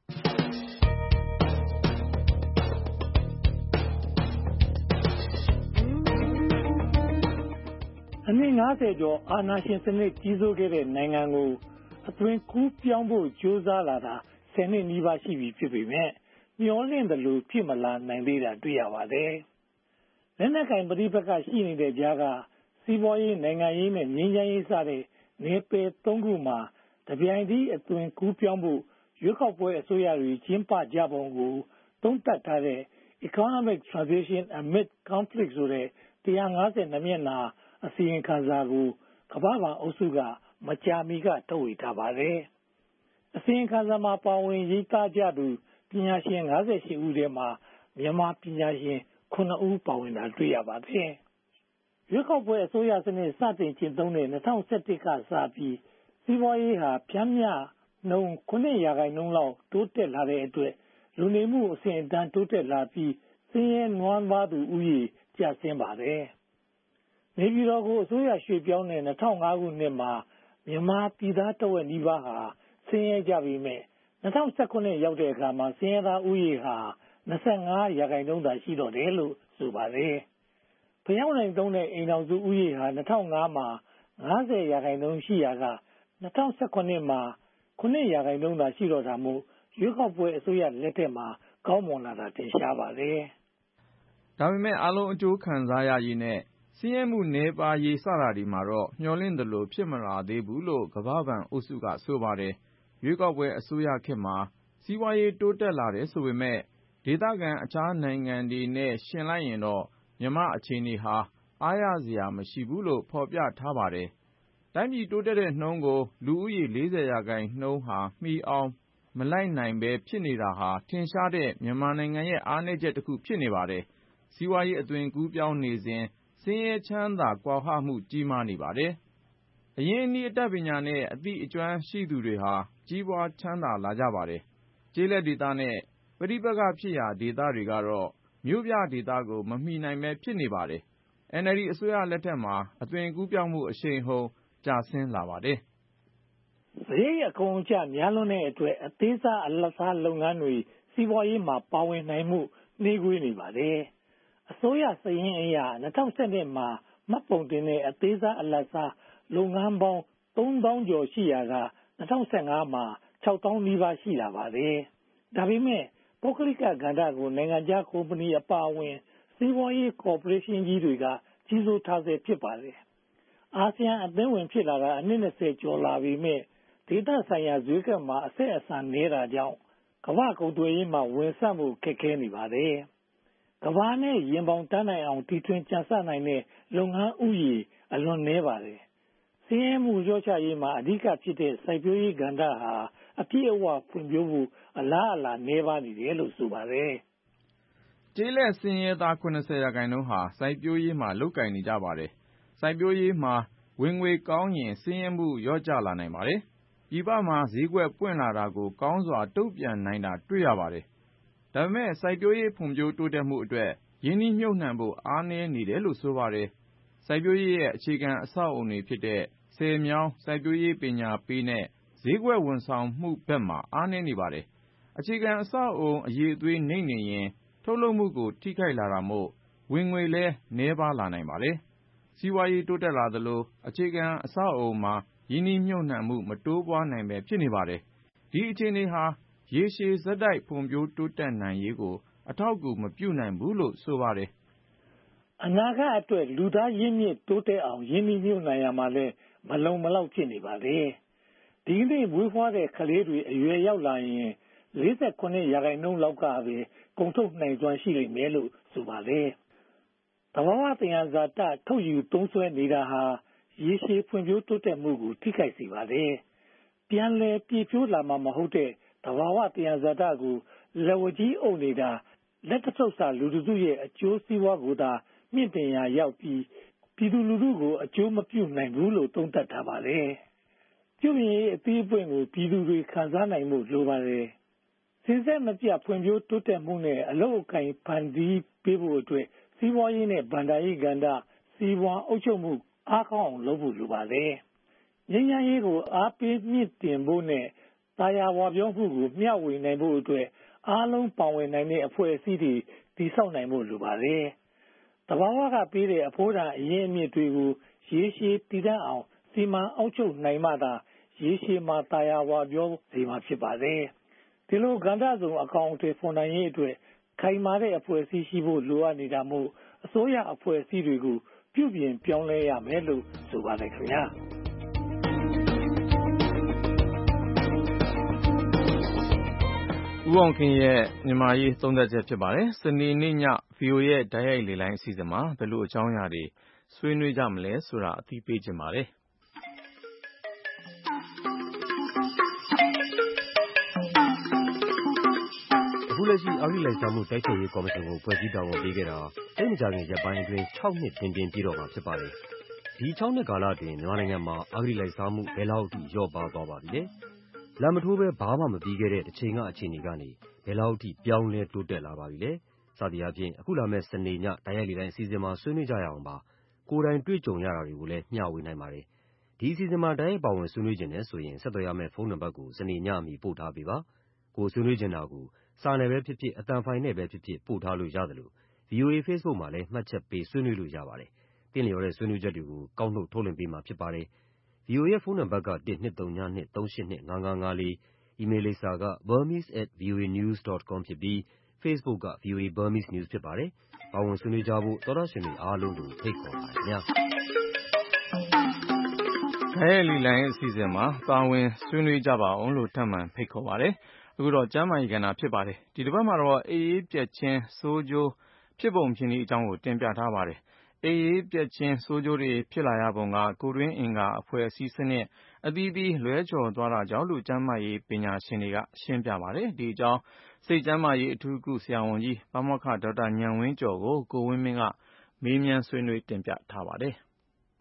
အနှစ်၅၀ကျော်အာဏာရှင်စနစ်ကြီးစိုးခဲ့တဲ့နိုင်ငံကိုအသွင်ကူးပြောင်းဖို့ကြိုးစားလာတာဆယ်နှစ်နီးပါးရှိပြီဖြစ်ပေမဲ့မျှော်လင့်သလိုဖြစ်မလာနိုင်သေးတာတွေ့ရပါတယ်။လက်နက်ကင်ပဋိပက္ခရှိနေတဲ့ကြားကစီးပွားရေးနိုင်ငံရေးနဲ့ငြိမ်းချမ်းရေးစတဲ့နယ်ပယ်သုံးခုမှာတပြိုင်တည်းအသွင်ကူးပြောင်းဖို့ရွေးကောက်ပွဲအစိုးရတွေကျင်းပကြပုံကိုသုံးသပ်ထားတဲ့ Economic Transition Amid Conflict ဆိုတဲ့one fifty-twoမျက်နှာအစီရင်ခံစာကိုကမ္ဘာ့ဘဏ်အုပ်စုကမကြာမီကထုတ်ဝေထားပါတယ်။အစီရင်ခံစာမှာပါဝင်ရေးသားကြသူပညာရှင်၅၈ဦးထဲမှာမြန်မာပညာရှင်၇ဦးပါဝင်တာတွေ့ရပါတယ်။ရွေးကောက်ပွဲအစိုးရစနစ်စတင်ကျင့်သုံးတဲ့၂၀၁၁ကစပြီးစီးပွားရေးဟာဖြန်းမျှနှုန်း၇ရာခိုင်နှုန်းလောက်တိုးတက်လာတဲ့အတွက်လူနေမှုအဆင့်အတန်းတိုးတက်လာပြီးဆင်းရဲနွမ်းပါးသူဦးရေကျဆင်းပါတယ်။နေပြည်တော်ကိုအစိုးရရွှေ့ပြောင်းတဲ့၂၀၀၅ခုနှစ်မှာမြန်မာပြည်သားတဝက်နီးပါးဟာဆင်းရဲကြပေမဲ့၂၀၁၇ရောက်တဲ့အခါမှာဆင်းရဲသားဦးရေဟာ၂၅ရာခိုင်နှုန်းသာရှိတော့တယ်လို့ဆိုပါတယ်။ဖျောင်းနိုင်သုံးတဲ့အိမ်ထောင်စုဦးရေဟာ၂၀၀၅မှာ၅၀ရာခိုင်နှုန်းရှိရာက၂၀၁၇မှာ၇ရာခိုင်နှုန်းသာရှိတော့တာမို့ရွေးကောက်ပွဲအစိုးရလက်ထက်မှာကောင်းမွန်လာတာတင်ရှားပါတယ်။ဒါပေမဲ့အလုံးအကျိုးခံစားရရေးနဲ့ဆင်းရဲမှုနည်းပါးရေးစတာတွေမှာတော့မျှော်လင့်သလိုဖြစ်မလာသေးဘူးလို့ကမ္ဘာ့ဘဏ်အုပ်စုကဆိုပါတယ်။ရွေးကောက်ပွဲအစိုးရခေတ်မှာစီးပွားရေးတိုးတက်လာတယ်ဆိုပေမဲ့ဒေသခံအခြားနိုင်ငံတွေနဲ့ယှဉ်လိုက်ရင်တော့မြန်မာအခြေအနေဟာအားရစရာမရှိဘူးလို့ဖော်ပြထားပါတယ်။တိုင်းပြည်တိုးတက်တဲ့နှုန်းကိုလူဦးရေ၄၀ရာခိုင်နှုန်းဟာမီအောင်မလိုက်နိုင်ပဲဖြစ်နေတာဟာထင်ရှားတဲ့မြန်မာနိုင်ငံရဲ့အားနည်းချက်တစ်ခုဖြစ်နေပါတယ်။စီးပွားရေးအသွင်ကူးပြောင်းနေစဉ်ဆင်းရဲချမ်းသာကွာဟမှုကြီးမားနေပါတယ်။အရင်းအနှီးအတတ်ပညာနဲ့အသိအကျွမ်းရှိသူတွေဟာကြီးပွားချမ်းသာလာကြပါတယ်။ကျေးလက်ဒေသနဲ့ပဋိပက္ခဖြစ်ရာဒေသတွေကတော့မြို့ပြဒေသကိုမမီနိုင်ပဲဖြစ်နေပါတယ်။ အန်အယ်လ်ဒီအစိုးရလက်ထက်မှာအသွင်ကူးပြောင်းမှုအရှိန်အဟုန်ကျဆင်းလာပါတယ်။စရိတ်အကုန်အကျများလွန်းတဲ့အတွက်အသေးစားအလတ်စားလုပ်ငန်းတွေစီးပွားရေးမှာပါဝင်နိုင်မှုနှေးကွေးနေပါတယ်။အစိုးရစာရင်းအရ၂၀၁၂မှာမှတ်ပုံတင်တဲ့အသေးစားအလတ်စားလုပ်ငန်းပေါင်းသုံးသောင်းကျော်ရှိရာက၂၀၁၅မှာခြောက်သောင်းနီးပါးရှိလာပါတယ်။ဒါပေမဲ့ပုဂ္ဂလိကကဏ္ဍကိုနိုင်ငံခြားကုမ္ပဏီအပါအဝင်စီးပွားရေးကော်ပိုရေးရှင်းကြီးတွေကကြီးစိုးထားဆဲဖြစ်ပါတယ်။အာဆီယံအသင်းဝင်ဖြစ်လာတာအနှစ်၂၀ကျော်လာပေမဲ့ဒေသဆိုင်ရာဈေးကွက်မှာအဆက်အဆံနေတာကြောင့်ကမ္ဘာ့ကုန်သွယ်ရေးမှာဝင်ဆံ့မှုခက်ခဲနေပါတယ်။ကမ္ဘာနဲ့ရင်ပေါင်တန်းနိုင်အောင်တီထွင်ကြံစနိုင်တဲ့လုပ်ငန်းဥယျာဉ်အလွန်နည်းပါတယ်။ဆင်းရဲမှုလျော့ချရေးမှာအဓိကဖြစ်တဲ့စိုက်ပျိုးရေးကဏ္ဍဟာအပြည့်အဝဖွံ့ဖြိုးဖို့အလားအလာနည်းပါးနေတယ်လို့ဆိုပါတယ်။ကျေးလက်ဆင်းရဲသား၇၀ရာခိုင်နှုန်းဟာစိုက်ပျိုးရေးမှာလုပ်ကိုင်နေကြပါတယ်။စိုက်ပျိုးရေးမှာဝင်ငွေကောင်းရင်ဆင်းရဲမှုလျော့ကျလာနိုင်ပါတယ်။ပြည်ပမှာဈေးကွက်ပွင့်လာတာကိုကောင်းစွာတုံ့ပြန်နိုင်တာတွေ့ရပါတယ်။ဒါပေမဲ့စိုက်ပျိုးရေးဖွံ့ဖြိုးတိုးတက်မှုအတွက်ရရင်းနှီးမြှုပ်နှံဖို့အားနည်းနေတယ်လို့ဆိုပါတယ်။စိုက်ပျိုးရေးရဲ့အခြေခံအဆောက်အအုံတွေဖြစ်တဲ့ဆည်မြောင်းစိုက်ပျိုးရေးပညာပေးနဲ့ဈေးကွက်ဝန်ဆောင်မှုဘက်မှာအားနည်းနေပါတယ်။အခြေခံအဆောက်အအုံအရည်အသွေးနိမ့်နေရင်ထုတ်လုပ်မှုကိုထိခိုက်လာတာမို့ဝင်ငွေလည်းနည်းပါးလာနိုင်ပါတယ်။စီးပွားရေးတိုးတက်လာသလိုအခြေခံအဆောက်အအုံမှာရင်းနှီးမြှုပ်နှံမှုမတိုးပွားနိုင်ပဲဖြစ်နေပါတယ်။ဒီအခြေအနေဟာရေရှည်ဆက်တိုက်ဖွံ့ဖြိုးတိုးတက်နိုင်ရေးကိုအထောက်အကူမပြုနိုင်ဘူးလို့ဆိုပါတယ်။အနာဂတ်အတွက်လူသားရင်းမြစ်တိုးတက်အောင်ရင်းနှီးမြှုပ်နှံရမှာလဲမလုံမလောက်ဖြစ်နေပါတယ်။ဒီနေ့မွေးဖွားတဲ့ကလေးတွေအရွယ်ရောက်လာရင်လေးဆယ်ခုနှစ်ရာခိုင်နှုန်းလောက်ကပဲကုန်ထုတ်နိုင်စွမ်းရှိလိမ့်မယ်လို့ဆိုပါတယ်။သဘာဝသယံဇာတထုတ်ယူသုံးစွဲနေတာဟာရေရှည်ဖွံ့ဖြိုးတိုးတက်မှုကိုထိခိုက်စေပါတယ်။ပြန်လည်ပြည့်ဖြိုးလာမှာမဟုတ်တဲ့သဘာဝသယံဇာတကိုလက်ဝါးကြီးအုပ်နေတာလက်တဆုပ်စာလူတစုရဲ့အကျိုးစီးပွားကိုသာမြင့်တင်ရာရောက်ပြီးပြည်သူလူထုကိုအကျိုးမပြုနိုင်ဘူးလို့သုံးသပ်ထားပါတယ်။ပြုပြင်ရေးအသီးအပွင့်ကိုပြည်သူတွေခံစားနိုင်မှုလိုပါတယ်။စဉ်ဆက်မပြတ်ဖွံ့ဖြိုးတိုးတက်မှုနဲ့အလုပ်အကိုင်ဖန်တီးပေးဖို့အတွက်စီးပွားရေးနဲ့ဘဏ္ဍာရေးကဏ္ဍစီးပွားအုပ်ချုပ်မှုအားကောင်းအောင်လုပ်ဖို့လိုပါတယ်။ငြိမ်းချမ်းရေးကိုအားပေးမြင့်တင်ဖို့နဲ့သာယာဝပြောမှုကိုမျှဝေနိုင်ဖို့အတွက်အားလုံးပါဝင်နိုင်တဲ့အဖွဲ့အစည်းတွေတည်ဆောက်နိုင်ဖို့လိုပါတယ်။သဘာဝကပေးတဲ့အဖိုးတန်အရင်းအမြစ်တွေကိုရေရှည်တည်တံ့အောင်စီမံအုပ်ချုပ်နိုင်မှသာရေရှည်မှာသာယာဝပြောစေမှာဖြစ်ပါတယ်။ဒီလိုကဏ္ဍစုံအကောင်အထည်ဖော်နိုင်ရေးအတွက်ခိုင်မာတဲ့အဖွဲ့အစည်းရှိဖို့လိုအပ်နေတာမို့အစိုးရအဖွဲ့အစည်းတွေကိုပြုပြင်ပြောင်းလဲရမယ်လို့ဆိုပါတယ်ခင်ဗျာ။ဦးအောင်ခင်ရဲ့မြန်မာရေးသုံးသပ်ချက်ဖြစ်ပါတယ်။စနေနေ့ည ဗီအိုအေ ရဲ့တိုက်ရိုက်လေလိုင်းအစီအစဉ်မှာဘယ်လိုအကြောင်းအရာတွေဆွေးနွေးကြမလဲဆိုတာအသိပေးချင်ပါတယ်။အခုလက်ရှိအဂတိလိုက်စားမှုတိုက်ဖျက်ရေးကော်မရှင်ကိုဖွဲ့စည်းတာဝန်ပေးခဲ့တာသိပ်မကြာခင်ရက်ပိုင်းအတွင်းခြောက်နှစ်ပြင်ပြင်ပြည့်တော့မှာဖြစ်ပါတယ်။ဒီခြောက်နှစ်ကာလအတွင်းမြန်မာနိုင်ငံမှာအဂတိလိုက်စားမှုဘယ်လောက်အထိလျော့ပါးသွားပါပြီလဲ။လမ်းမထိုးဘဲဘာမှမပြီးခဲ့တဲ့တစ်ချိန်ကအခြေအနေကနေဘယ်လောက်အထိပြောင်းလဲတိုးတက်လာပါပြီလဲ။စသည်အားဖြင့်အခုလာမယ့်စနေညတိုက်ရိုက်လေတိုင်းအစီအစဉ်မှာဆွေးနွေးကြရအောင်ပါ။ကိုယ်တိုင်တွေ့ကြုံရတာတွေကိုလည်းမျှဝေနိုင်ပါတယ်။ဒီအစီအစဉ်မှာတိုက်ရိုက်ပါဝင်ဆွေးနွေးခြင်းနဲ့ဆိုရင်ဆက်သွယ်ရမယ့်ဖုန်းနံပါတ်ကိုစနေညအမီပို့ထားပေးပါ။ကိုယ်ဆွေးနွေးချင်တာကိုစာနယ်ပဲဖြစ်ဖြစ်အသံဖိုင်နဲ့ပဲဖြစ်ဖြစ်ပို့ထားလို့ရတယ်လို့ ဗီအိုအေ Facebook မှာလည်းမှတ်ချက်ပေးဆွေးနွေးလို့ရပါတယ်။တင်လျော်တဲ့ဆွေးနွေးချက်တွေကိုကောက်နှုတ်ထုတ်လွှင့်ပေးမှာဖြစ်ပါတယ်။ ဗီအိုအေရဲ့ဖုန်းနံပါတ်ကone two three two two three two eight two five five five four အီးမေးလ်လိပ်စာက burmese at voanews dot com ဖြစ်ပြီး Facebook က ဗီအိုအေ Burmese News ဖြစ်ပါတယ်။ပါဝင်ဆွေးနွေးကြဖို့သောတရှင်တွေအားလုံးကိုဖိတ်ခေါ်ပါတယ်ခင်ဗျာ။တိုက်ရိုက်လေလိုင်းအစီအစဉ်မှာပါဝင်ဆွေးနွေးကြပါအောင်လို့ထပ်မံဖိတ်ခေါ်ပါတယ်။အခုတော့ကျမ်းမာရေးကဏ္ဍဖြစ်ပါတယ်။ဒီတစ်ပတ်မှာတော့အေးအေးပြက်ချင်းဆိုးကျိုးဖြစ်ပုံဖြစ်နည်းအကြောင်းကိုတင်ပြထားပါတယ်။အေးအေးပြက်ချင်းဆိုးကျိုးတွေဖြစ်လာရပုံကကိုယ်တွင်းအင်္ဂါအဖွဲ့အစည်းစနစ်အသီးသီးလွဲချော်သွားတာကြောင့်လို့ကျန်းမာရေးပညာရှင်တွေကရှင်းပြပါတယ်။ဒီအကြောင်းစိတ်ကျန်းမာရေးအထူးကုဆရာဝန်ကြီးပါမောက္ခဒေါက်တာဉာဏ်ဝင်းကျော်ကိုကိုဝင်းမင်းကမေးမြန်းဆွေးနွေးတင်ပြထားပါတယ်။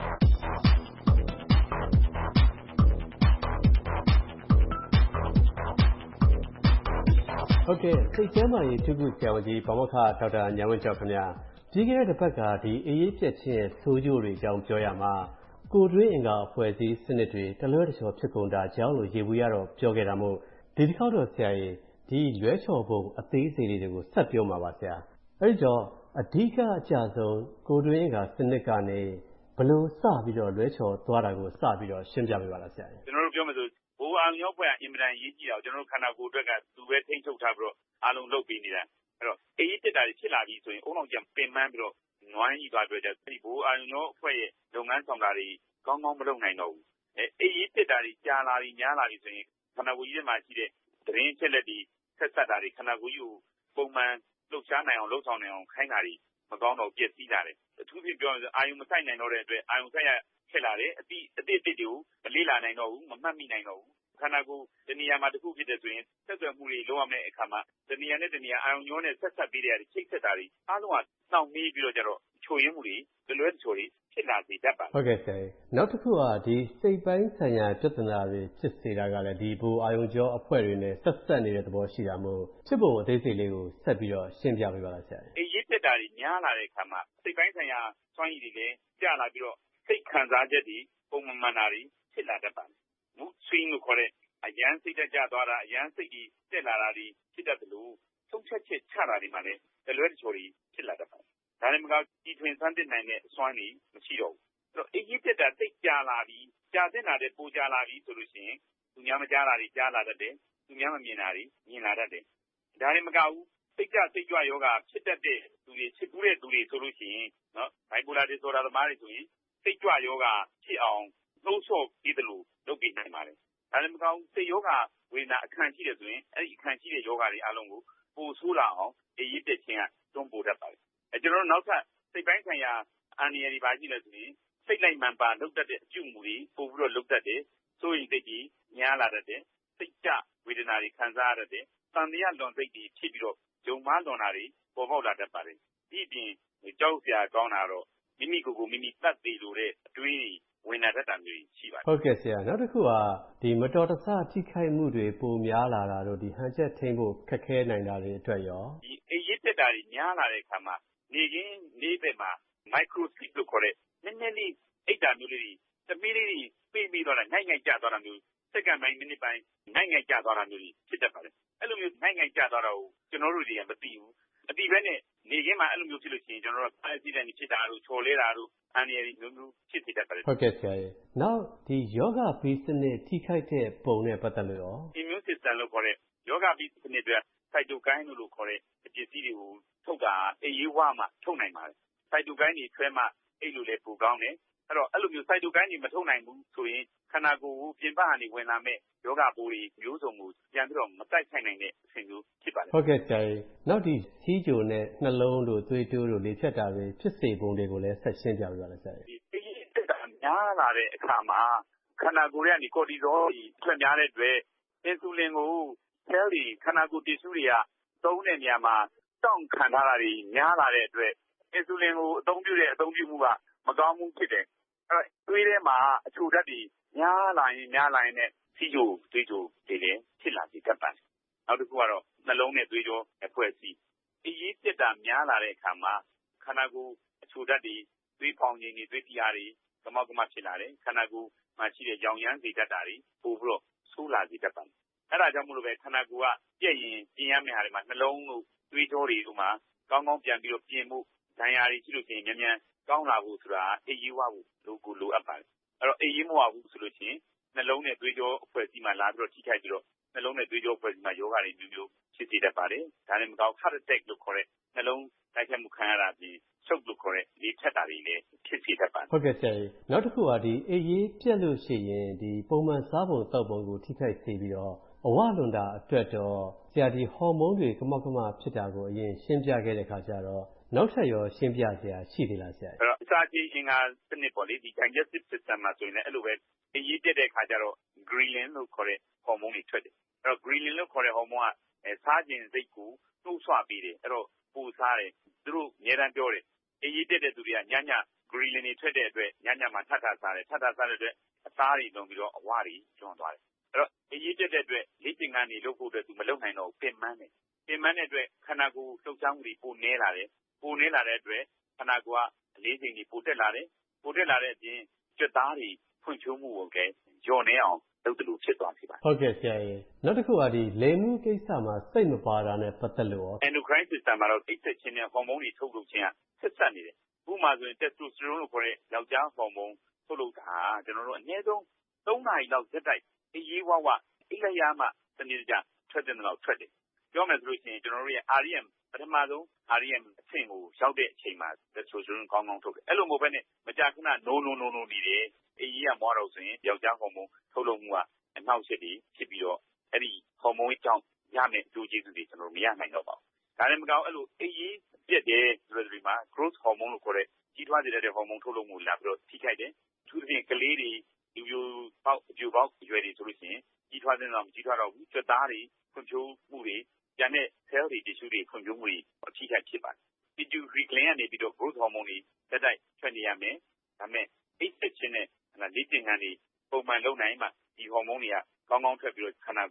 ဟုတ်ကဲ့စိတ်ကျန်းမာရေးအထူးကုဆရာဝန်ကြီးပါမောက္ခဒေါက်တာဉာဏ်ဝင်းကျော်ခင်ဗျာပြီးခဲ့တဲ့တစ်ပတ်ကဒီအေးအေးပြက်ချင်းရဲ့ဆိုးကျိုးတွေအကြောင်းပြောရမှာကိုယ်တွင်းအင်္ဂါအဖွဲ့အစည်းစနစ်တွေတလွဲတချော်ဖြစ်ကုန်တာကြောင့်လို့ရေဘူးရတော့ပြောခဲ့တာမို့ဒီတစ်ခေါက်တော့ဆရာကြီးဒီလွဲချော်ပုံအသေးစိတ်လေးတွေကိုဆက်ပြောမှာပါဆရာအဲ့ဒီတော့အဓိကအကျဆုံးကိုယ်တွင်းအင်္ဂါစနစ်ကနေဘယ်လိုစပြီးတော့လွဲချော်သွားတာကိုစပြီးတော့ရှင်းပြပေးပါလားဆရာကြီးကျွန်တော်တို့ပြောမယ်ဆိုဘိုးအောင်ရောဖွဲ့အင်မတန်ရေးကြည့်တာကျွန်တော်တို့ခန္ဓာကိုယ်အတွက်ကသူပဲထိန်းချုပ်ထားပြီးတော့အားလုံးလုပ်ပေးနေတာအဲ့တော့အေးအေးတက်တာတွေဖြစ်လာပြီဆိုရင်အုံအောင်ကြံပင်ပန်းပြီးတော့နွမ်းကြီးသွားတွေ့ကြဒီဘိုးအောင်ရောဖွဲ့ရဲ့လုပ်ငန်းဆောင်တာတွေကောင်းကောင်းမလုပ်နိုင်တော့ဘူးအဲအေးအေးတက်တာတွေကြာလာပြီညားလာပြီဆိုရင်ခန္ဓာကိုယ်ကြီးထဲမှာရှိတဲ့သတင်းချက်လက်တွေဆက်ဆက်တာတွေခန္ဓာကိုယ်ကြီးကိုပုံမှန်လှုပ်ရှားနိုင်အောင်လှုပ်ဆောင်နိုင်အောင်ခိုင်းတာတွေမကောင်းတော့ပြည့်စည်လာတယ်အထူးဖြင့်ပြောရရင်အာယုံမဆိုင်နိုင်တော့တဲ့အတွက်အာယုံဆိုင်ရဖြစ်လာတယ်အတိအတိအတိတွေကိုမလေးလာနိုင်တော့ဘူးမမှတ်မိနိုင်တော့ဘူးခန္ဓာကိုယ်တဏှာမှာတစ်ခုဖြစ်တဲ့ဆိုရင်ဆက်သွယ်မှုတွေလုပ်ရမယ့်အခါမှာတဏှာနဲ့တဏှာအာယုံညောနဲ့ဆက်ဆက်ပေးတဲ့ချိတ်ဆက်တာတွေအားလုံးကနှောင့်နှေးပြီးတော့ကြတော့ချိုရင်းမှုတွေလွဲချိုတွေဖြစ်လာစေတတ်ပါတယ်ဟုတ်ကဲ့ဆရာနောက်တစ်ခုကဒီစိတ်ပိုင်းဆိုင်ရာပြဿနာတွေဖြစ်စေတာကလည်းဒီဘူအာယုံကျော်အဖွဲ့တွေနဲ့ဆက်ဆက်နေတဲ့သဘောရှိတာမို့ဖြစ်ပုံအသေးစိတ်လေးကိုဆက်ပြီးတော့ရှင်းပြပေးပါလားဆရာအေးရစ်တက်တက်တာတွေများလာတဲ့အခါမှာစိတ်ပိုင်းဆိုင်ရာစွမ်းရည်တွေလည်းကျလာပြီးတော့စိတ်ခံစားချက်တွေပုံမှန်မှန်တာတွေဖြစ်လာတတ်ပါတယ်။ mood swing လို့ခေါ်တဲ့အရန်စိတ်တက်ကြသွားတာအရန်စိတ်ကြီးတက်လာတာတွေဖြစ်တတ်တယ်လို့ဆုံးဖြတ်ချက်ချတာတွေမှာလည်းတလွဲတချော်တွေဖြစ်လာတတ်ပါတယ်။ဒါနဲ့မကကြီးထွင်ဆန်းသစ်နိုင်တဲ့အစွမ်းတွေမရှိတော့ဘူး။အဲ့တော့အေးကြီးတက်တာစိတ်ကြာလာပြီးကြာတဲ့နာတဲ့ပူကြာလာပြီးဆိုလို့ရှိရင်သူများမကြားတာတွေကြားလာတတ်တယ်။သူများမမြင်တာတွေမြင်လာတတ်တယ်။ဒါနဲ့မကဘူးစိတ်ကြစိတ်ကြွယောဂဖြစ်တတ်တဲ့သူတွေဖြစ်ဘူးတဲ့သူတွေဆိုလို့ရှိရင်နော် bipolar disorder သမားတွေဆိုရင်စိတ်ကြွယောဂဖြစ်အောင်နှိုးဆော်ပြီးတယ်လို့လုပ်ပြီးနိုင်ပါတယ်။ဒါလည်းမကောင်းစိတ်ယောဂဝေဒနာအခန့်ရှိတယ်ဆိုရင်အဲ့ဒီအခန့်ရှိတဲ့ယောဂတွေအလုံးကိုပိုဆိုးလာအောင်အေးရတက်ခြင်းကတွန်းပို့တတ်ပါတယ်။အဲကျွန်တော်တို့နောက်ထပ်စိတ်ပိုင်းဆိုင်ရာအန္တရာယ်တွေပါရှိလို့ဆိုရင်စိတ်လိုက်မှန်ပါလုပ်တတ်တဲ့အပြုအမူတွေပို့ပြီးတော့လုပ်တတ်တယ်။ဆိုရင်စိတ်ကြီးများလာတတ်တယ်။စိတ်ကြဝေဒနာတွေခံစားရတတ်တယ်။တန်တရားလွန်စိတ်တွေဖြစ်ပြီးတော့ဂျုံမားလွန်တာတွေပေါ်ပေါက်လာတတ်ပါတယ်။ဒီအပြင်ကြောက်စရာကောင်းတာတော့မိမိကိုယ်ကိုမိမိတတ်သိလို့တဲ့အတွေးဝင်လာတတ်တာမျိုးရှိပါတယ်။ဟုတ်ကဲ့ဆရာနောက်တစ်ခုကဒီမတော်တဆထိခိုက်မှုတွေပိုများလာတာတို့ဒီဟန်ချက်ထိန်းဖို့ခက်ခဲနိုင်တာတွေအတွက်ရောဒီအေးရစ်တက်တာတွေများလာတဲ့အခါမှာနေကင်းနေဘက်မှာ micro sleep လို့ခေါ်တဲ့နည်းနည်းလေးအိတ်တာမျိုးလေးတမီးလေးပြေးပြီးတော့ငိုက်ငိုက်ကျသွားတာမျိုးစက္ကန့်ပိုင်းမိနစ်ပိုင်းငိုက်ငိုက်ကျသွားတာမျိုးဖြစ်တတ်ပါတယ်။အဲ့လိုမျိုးငိုက်ငိုက်ကျသွားတာကိုကျွန်တော်တို့တွေကမသိဘူး။အတိပဲနဲ့နေကင်းမှာအဲ့လိုမျိုးဖြစ်လို့ရှိရင်ကျွန်တော်တို့အက်ဆီဒန့်ဖြစ်တာတို့ချော်လဲတာတို့အန္တရာယ်မျိုးမျိုးဖြစ်စေတတ်ပါတယ်။ဟုတ်ကဲ့ဆရာကြီး။နောက်ဒီယောဂဘီစနစ်ထိခိုက်တဲ့ပုံနဲ့ပတ်သက်လို့ရော immune system လို့ခေါ်တဲ့ယောဂဘီစနစ်တွေ cytokine လို့ခေါ်တဲ့ပစ္စည်းတွေကိုထုတ်တာအေးရေးဝါမှထုတ်နိုင်ပါတယ်။ cytokine တွေဆွဲမှအဲ့လိုလေပူကောင်းတယ်။အဲ့တော့အဲ့လိုမျိုး cytokine တွေမထုတ်နိုင်ဘူးဆိုရင်ခန္ဓာကိုယ်ကိုပြင်ပကနေဝင်လာမဲ့ယောဂပိုးတွေမျိုးစုံကိုပြန်ပြီးတော့မတိုက်ခိုက်နိုင်တဲ့အဆင့်မျိုးဖြစ်ပါတယ်။ဟုတ်ကဲ့ဆရာကြီး။နောက်ဒီစီးကြိုနဲ့နှလုံးတို့သွေးတိုးတို့လေဖြတ်တာတွေဖြစ်စေပုံတွေကိုလည်းဆက်ရှင်းပြပြပါလားဆရာကြီး။ဒီအေးတက်တာများလာတဲ့အခါမှာခန္ဓာကိုယ်ရဲ့ cortisol ထွက်များတဲ့အတွက် insulin ကို cell တွေခန္ဓာကိုယ် tissue တွေကသုံးတဲ့နေရာမှာတောင့်ခံထားတာတွေများလာတဲ့အတွက် insulin ကိုအသုံးပြုတဲ့အသုံးပြုမှုကမကောင်းဘူးဖြစ်တယ်။အဲ့တော့သွေးထဲမှာအချိုဓာတ်တွေများလာရင်များလာရင်လည်းစီးကြိုသွေးကြိုတွေလည်းဖြစ်လာစေတတ်ပါတယ်။နောက်တစ်ခုကတော့နှလုံးနဲ့သွေးကြောအဖွဲ့အစည်းအေးရစ်တက်တာများလာတဲ့အခါမှာခန္ဓာကိုယ်အချိုဓာတ်တွေသွေးဖောင်ခြင်းတွေသွေးပြားတွေကမောက်ကမဖြစ်လာတယ်ခန္ဓာကိုယ်မှာရှိတဲ့ရောင်ရမ်းစေတတ်တာတွေပို့ပြီးတော့ဆိုးလာစေတတ်ပါတယ်။အဲ့ဒါကြောင့်မို့လို့ပဲခန္ဓာကိုယ်ကပြည့်ရင်ပြင်ရမယ့်ဟာတွေမှာနှလုံးတို့သွေးကြောတွေတို့မှာကောင်းကောင်းပြန်ပြီးတော့ပြင်ဖို့ဒဏ်ရာတွေရှိလို့ရှိရင်မြန်မြန်ကောင်းလာဖို့ဆိုတာအေးရေးဝဖို့လိုကိုလိုအပ်ပါတယ်။အဲ့တော့အေးရေးမဝဘူးဆိုလို့ရှိရင်နှလုံးနဲ့သွေးကြောအဖွဲ့အစည်းမှာလာပြီးတော့ထိခိုက်ပြီးတော့နှလုံးနဲ့သွေးကြောအဖွဲ့အစည်းမှာယောဂတွေမျိုးမျိုးဖြစ်စေတတ်ပါတယ်။ဒါနဲ့မကောင်း heart attack လို့ခေါ်တဲ့နှလုံးတိုက်ခိုက်မှုခံရတာပြီးချုပ်လို့ခေါ်တဲ့လေဖြတ်တာတွေလည်းဖြစ်စေတတ်ပါတယ်။ဟုတ်ကဲ့ဆရာကြီး။နောက်တစ်ခုကဒီအေးရေးပြတ်လို့ရှိရင်ဒီပုံမှန်စားပုံတောက်ပုံကိုထိခိုက်စေပြီးတော့အဝလွန်တာအတွက်တော့ဆရာဒီဟော်မုန်းတွေကမောက်ကမဖြစ်တာကိုအရင်ရှင်းပြခဲ့တဲ့ခါကျတော့နောက်ထပ်ရောရှင်းပြစရာရှိသေးလားဆရာ။အဲ့တော့အစာချေအင်္ဂါစနစ်ပေါ့လေဒီ digestive system မှာဆိုရင်လည်းအဲ့လိုပဲအေးရေးပြတ်တဲ့ခါကျတော့ ghrelin လို့ခေါ်တဲ့ဟော်မုန်းတွေထွက်တယ်။အဲ့တော့ ghrelin လို့ခေါ်တဲ့ဟော်မုန်းကစားခြင်းစိတ်ကိုနှိုးဆွပေးတယ်။အဲ့တော့ပူစားတယ်သူတို့အများတန်းပြောတယ်အေးရေးပြတ်တဲ့သူတွေကညည ghrelin တွေထွက်တဲ့အတွက်ညညမှာထပ်ထပ်စားတယ်ထပ်ထပ်စားတဲ့အတွက်အသားတွေလုံးပြီးတော့အဝတွေကျွမ်းသွားတယ်။အဲ့တော့အေးရေးပြတ်တဲ့အတွက်လေ့ကျင့်ခန်းတွေလုပ်ဖို့အတွက်သူမလုပ်နိုင်တော့ဘူးပင်ပန်းတယ်။ပင်ပန်းတဲ့အတွက်ခန္ဓာကိုယ်လှုပ်ရှားမှုတွေပိုနည်းလာတယ်။ပိုနည်းလာတဲ့အတွက်ခန္ဓာကိုယ်ကအလေးချိန်တွေပိုတက်လာတယ်။ပိုတက်လာတဲ့အပြင်ကြွက်သားတွေဖွံ့ဖြိုးမှုကိုလည်းညှော်နေအောင်လုပ်တယ်လို့ဖြစ်သွားပြီပါဟုတ်ကဲ့ဆရာကြီးနောက်တစ်ခုကဒီလိမ်မှုကိစ္စမှာစိတ်မပါတာနဲ့ပတ်သက်လို့ရော endocrine system မှာတော့အိတ်ဆက်ခြင်းနဲ့ဟော်မုန်းတွေထုတ်လုပ်ခြင်းကဆက်ဆက်နေတယ်ဥပမာဆိုရင် testosterone လို့ခေါ်တဲ့ယောက်ျားဟော်မုန်းထုတ်လုပ်တာကျွန်တော်တို့အနည်းဆုံးသုံးနာရီလောက်ဇက်တိုက်အေးရေးဝဝအိတ်လိုက်ရမှစနစ်တကျထွက်တဲ့လောက်ထွက်တယ်ပြောမယ်ဆိုလို့ရှိရင်ကျွန်တော်တို့ရဲ့ R E M ပထမဆုံး R E M အဆင့်ကိုရောက်တဲ့အချိန်မှာ testosterone ကောင်းကောင်းထုတ်တယ်အဲ့လိုမဟုတ်ဘဲနဲ့မကြာခဏ no no no no နေတယ်အေးကြီးကမွားတော့ဆိုရင်ယောက်ျားဟော်မုန်းထုတ်လုပ်မှုကအနှောက်အယှက်တွေဖြစ်ပြီးတော့အဲ့ဒီဟော်မုန်းကြောင့်ရမယ့်အကျိုးကျေးဇူးတွေကျွန်တော်မရနိုင်တော့ပါဘူးဒါလည်းမကောင်းအဲ့လိုအေးကြီးပြက်တယ်ဆိုတဲ့ဒီမှာ growth hormone လို့ခေါ်တဲ့ကြီးထွားစေတဲ့ဟော်မုန်းထုတ်လုပ်မှုလာပြီးတော့ထိခိုက်တယ်အထူးသဖြင့်ကလေးတွေလူပြိုပေါက်အပြိုပေါက်အရွယ်တွေဆိုလို့ရှိရင်ကြီးထွားတဲ့တော့မကြီးထွားတော့ဘူးကြွက်သားတွေဖွံ့ဖြိုးမှုတွေကျန်တဲ့ cell တွေ tissue တွေဖွံ့ဖြိုးမှုတွေအထိခိုက်ဖြစ်ပါတယ် pituitary gland ကနေပြီးတော့ growth hormone တွေတက်တိုက်ထွက်နေရမယ်ဒါပေမဲ့အိတ်ဆက်ခြင်းနဲ့လေ့ကျင့်ခန်းတွေပုံမှန်လုပ်နိုင်မှဒီဟော်မုန်းတွေကကောင်းကောင်းထွက်ပြီးတော့ခန္ဓာကိုယ်အတွက်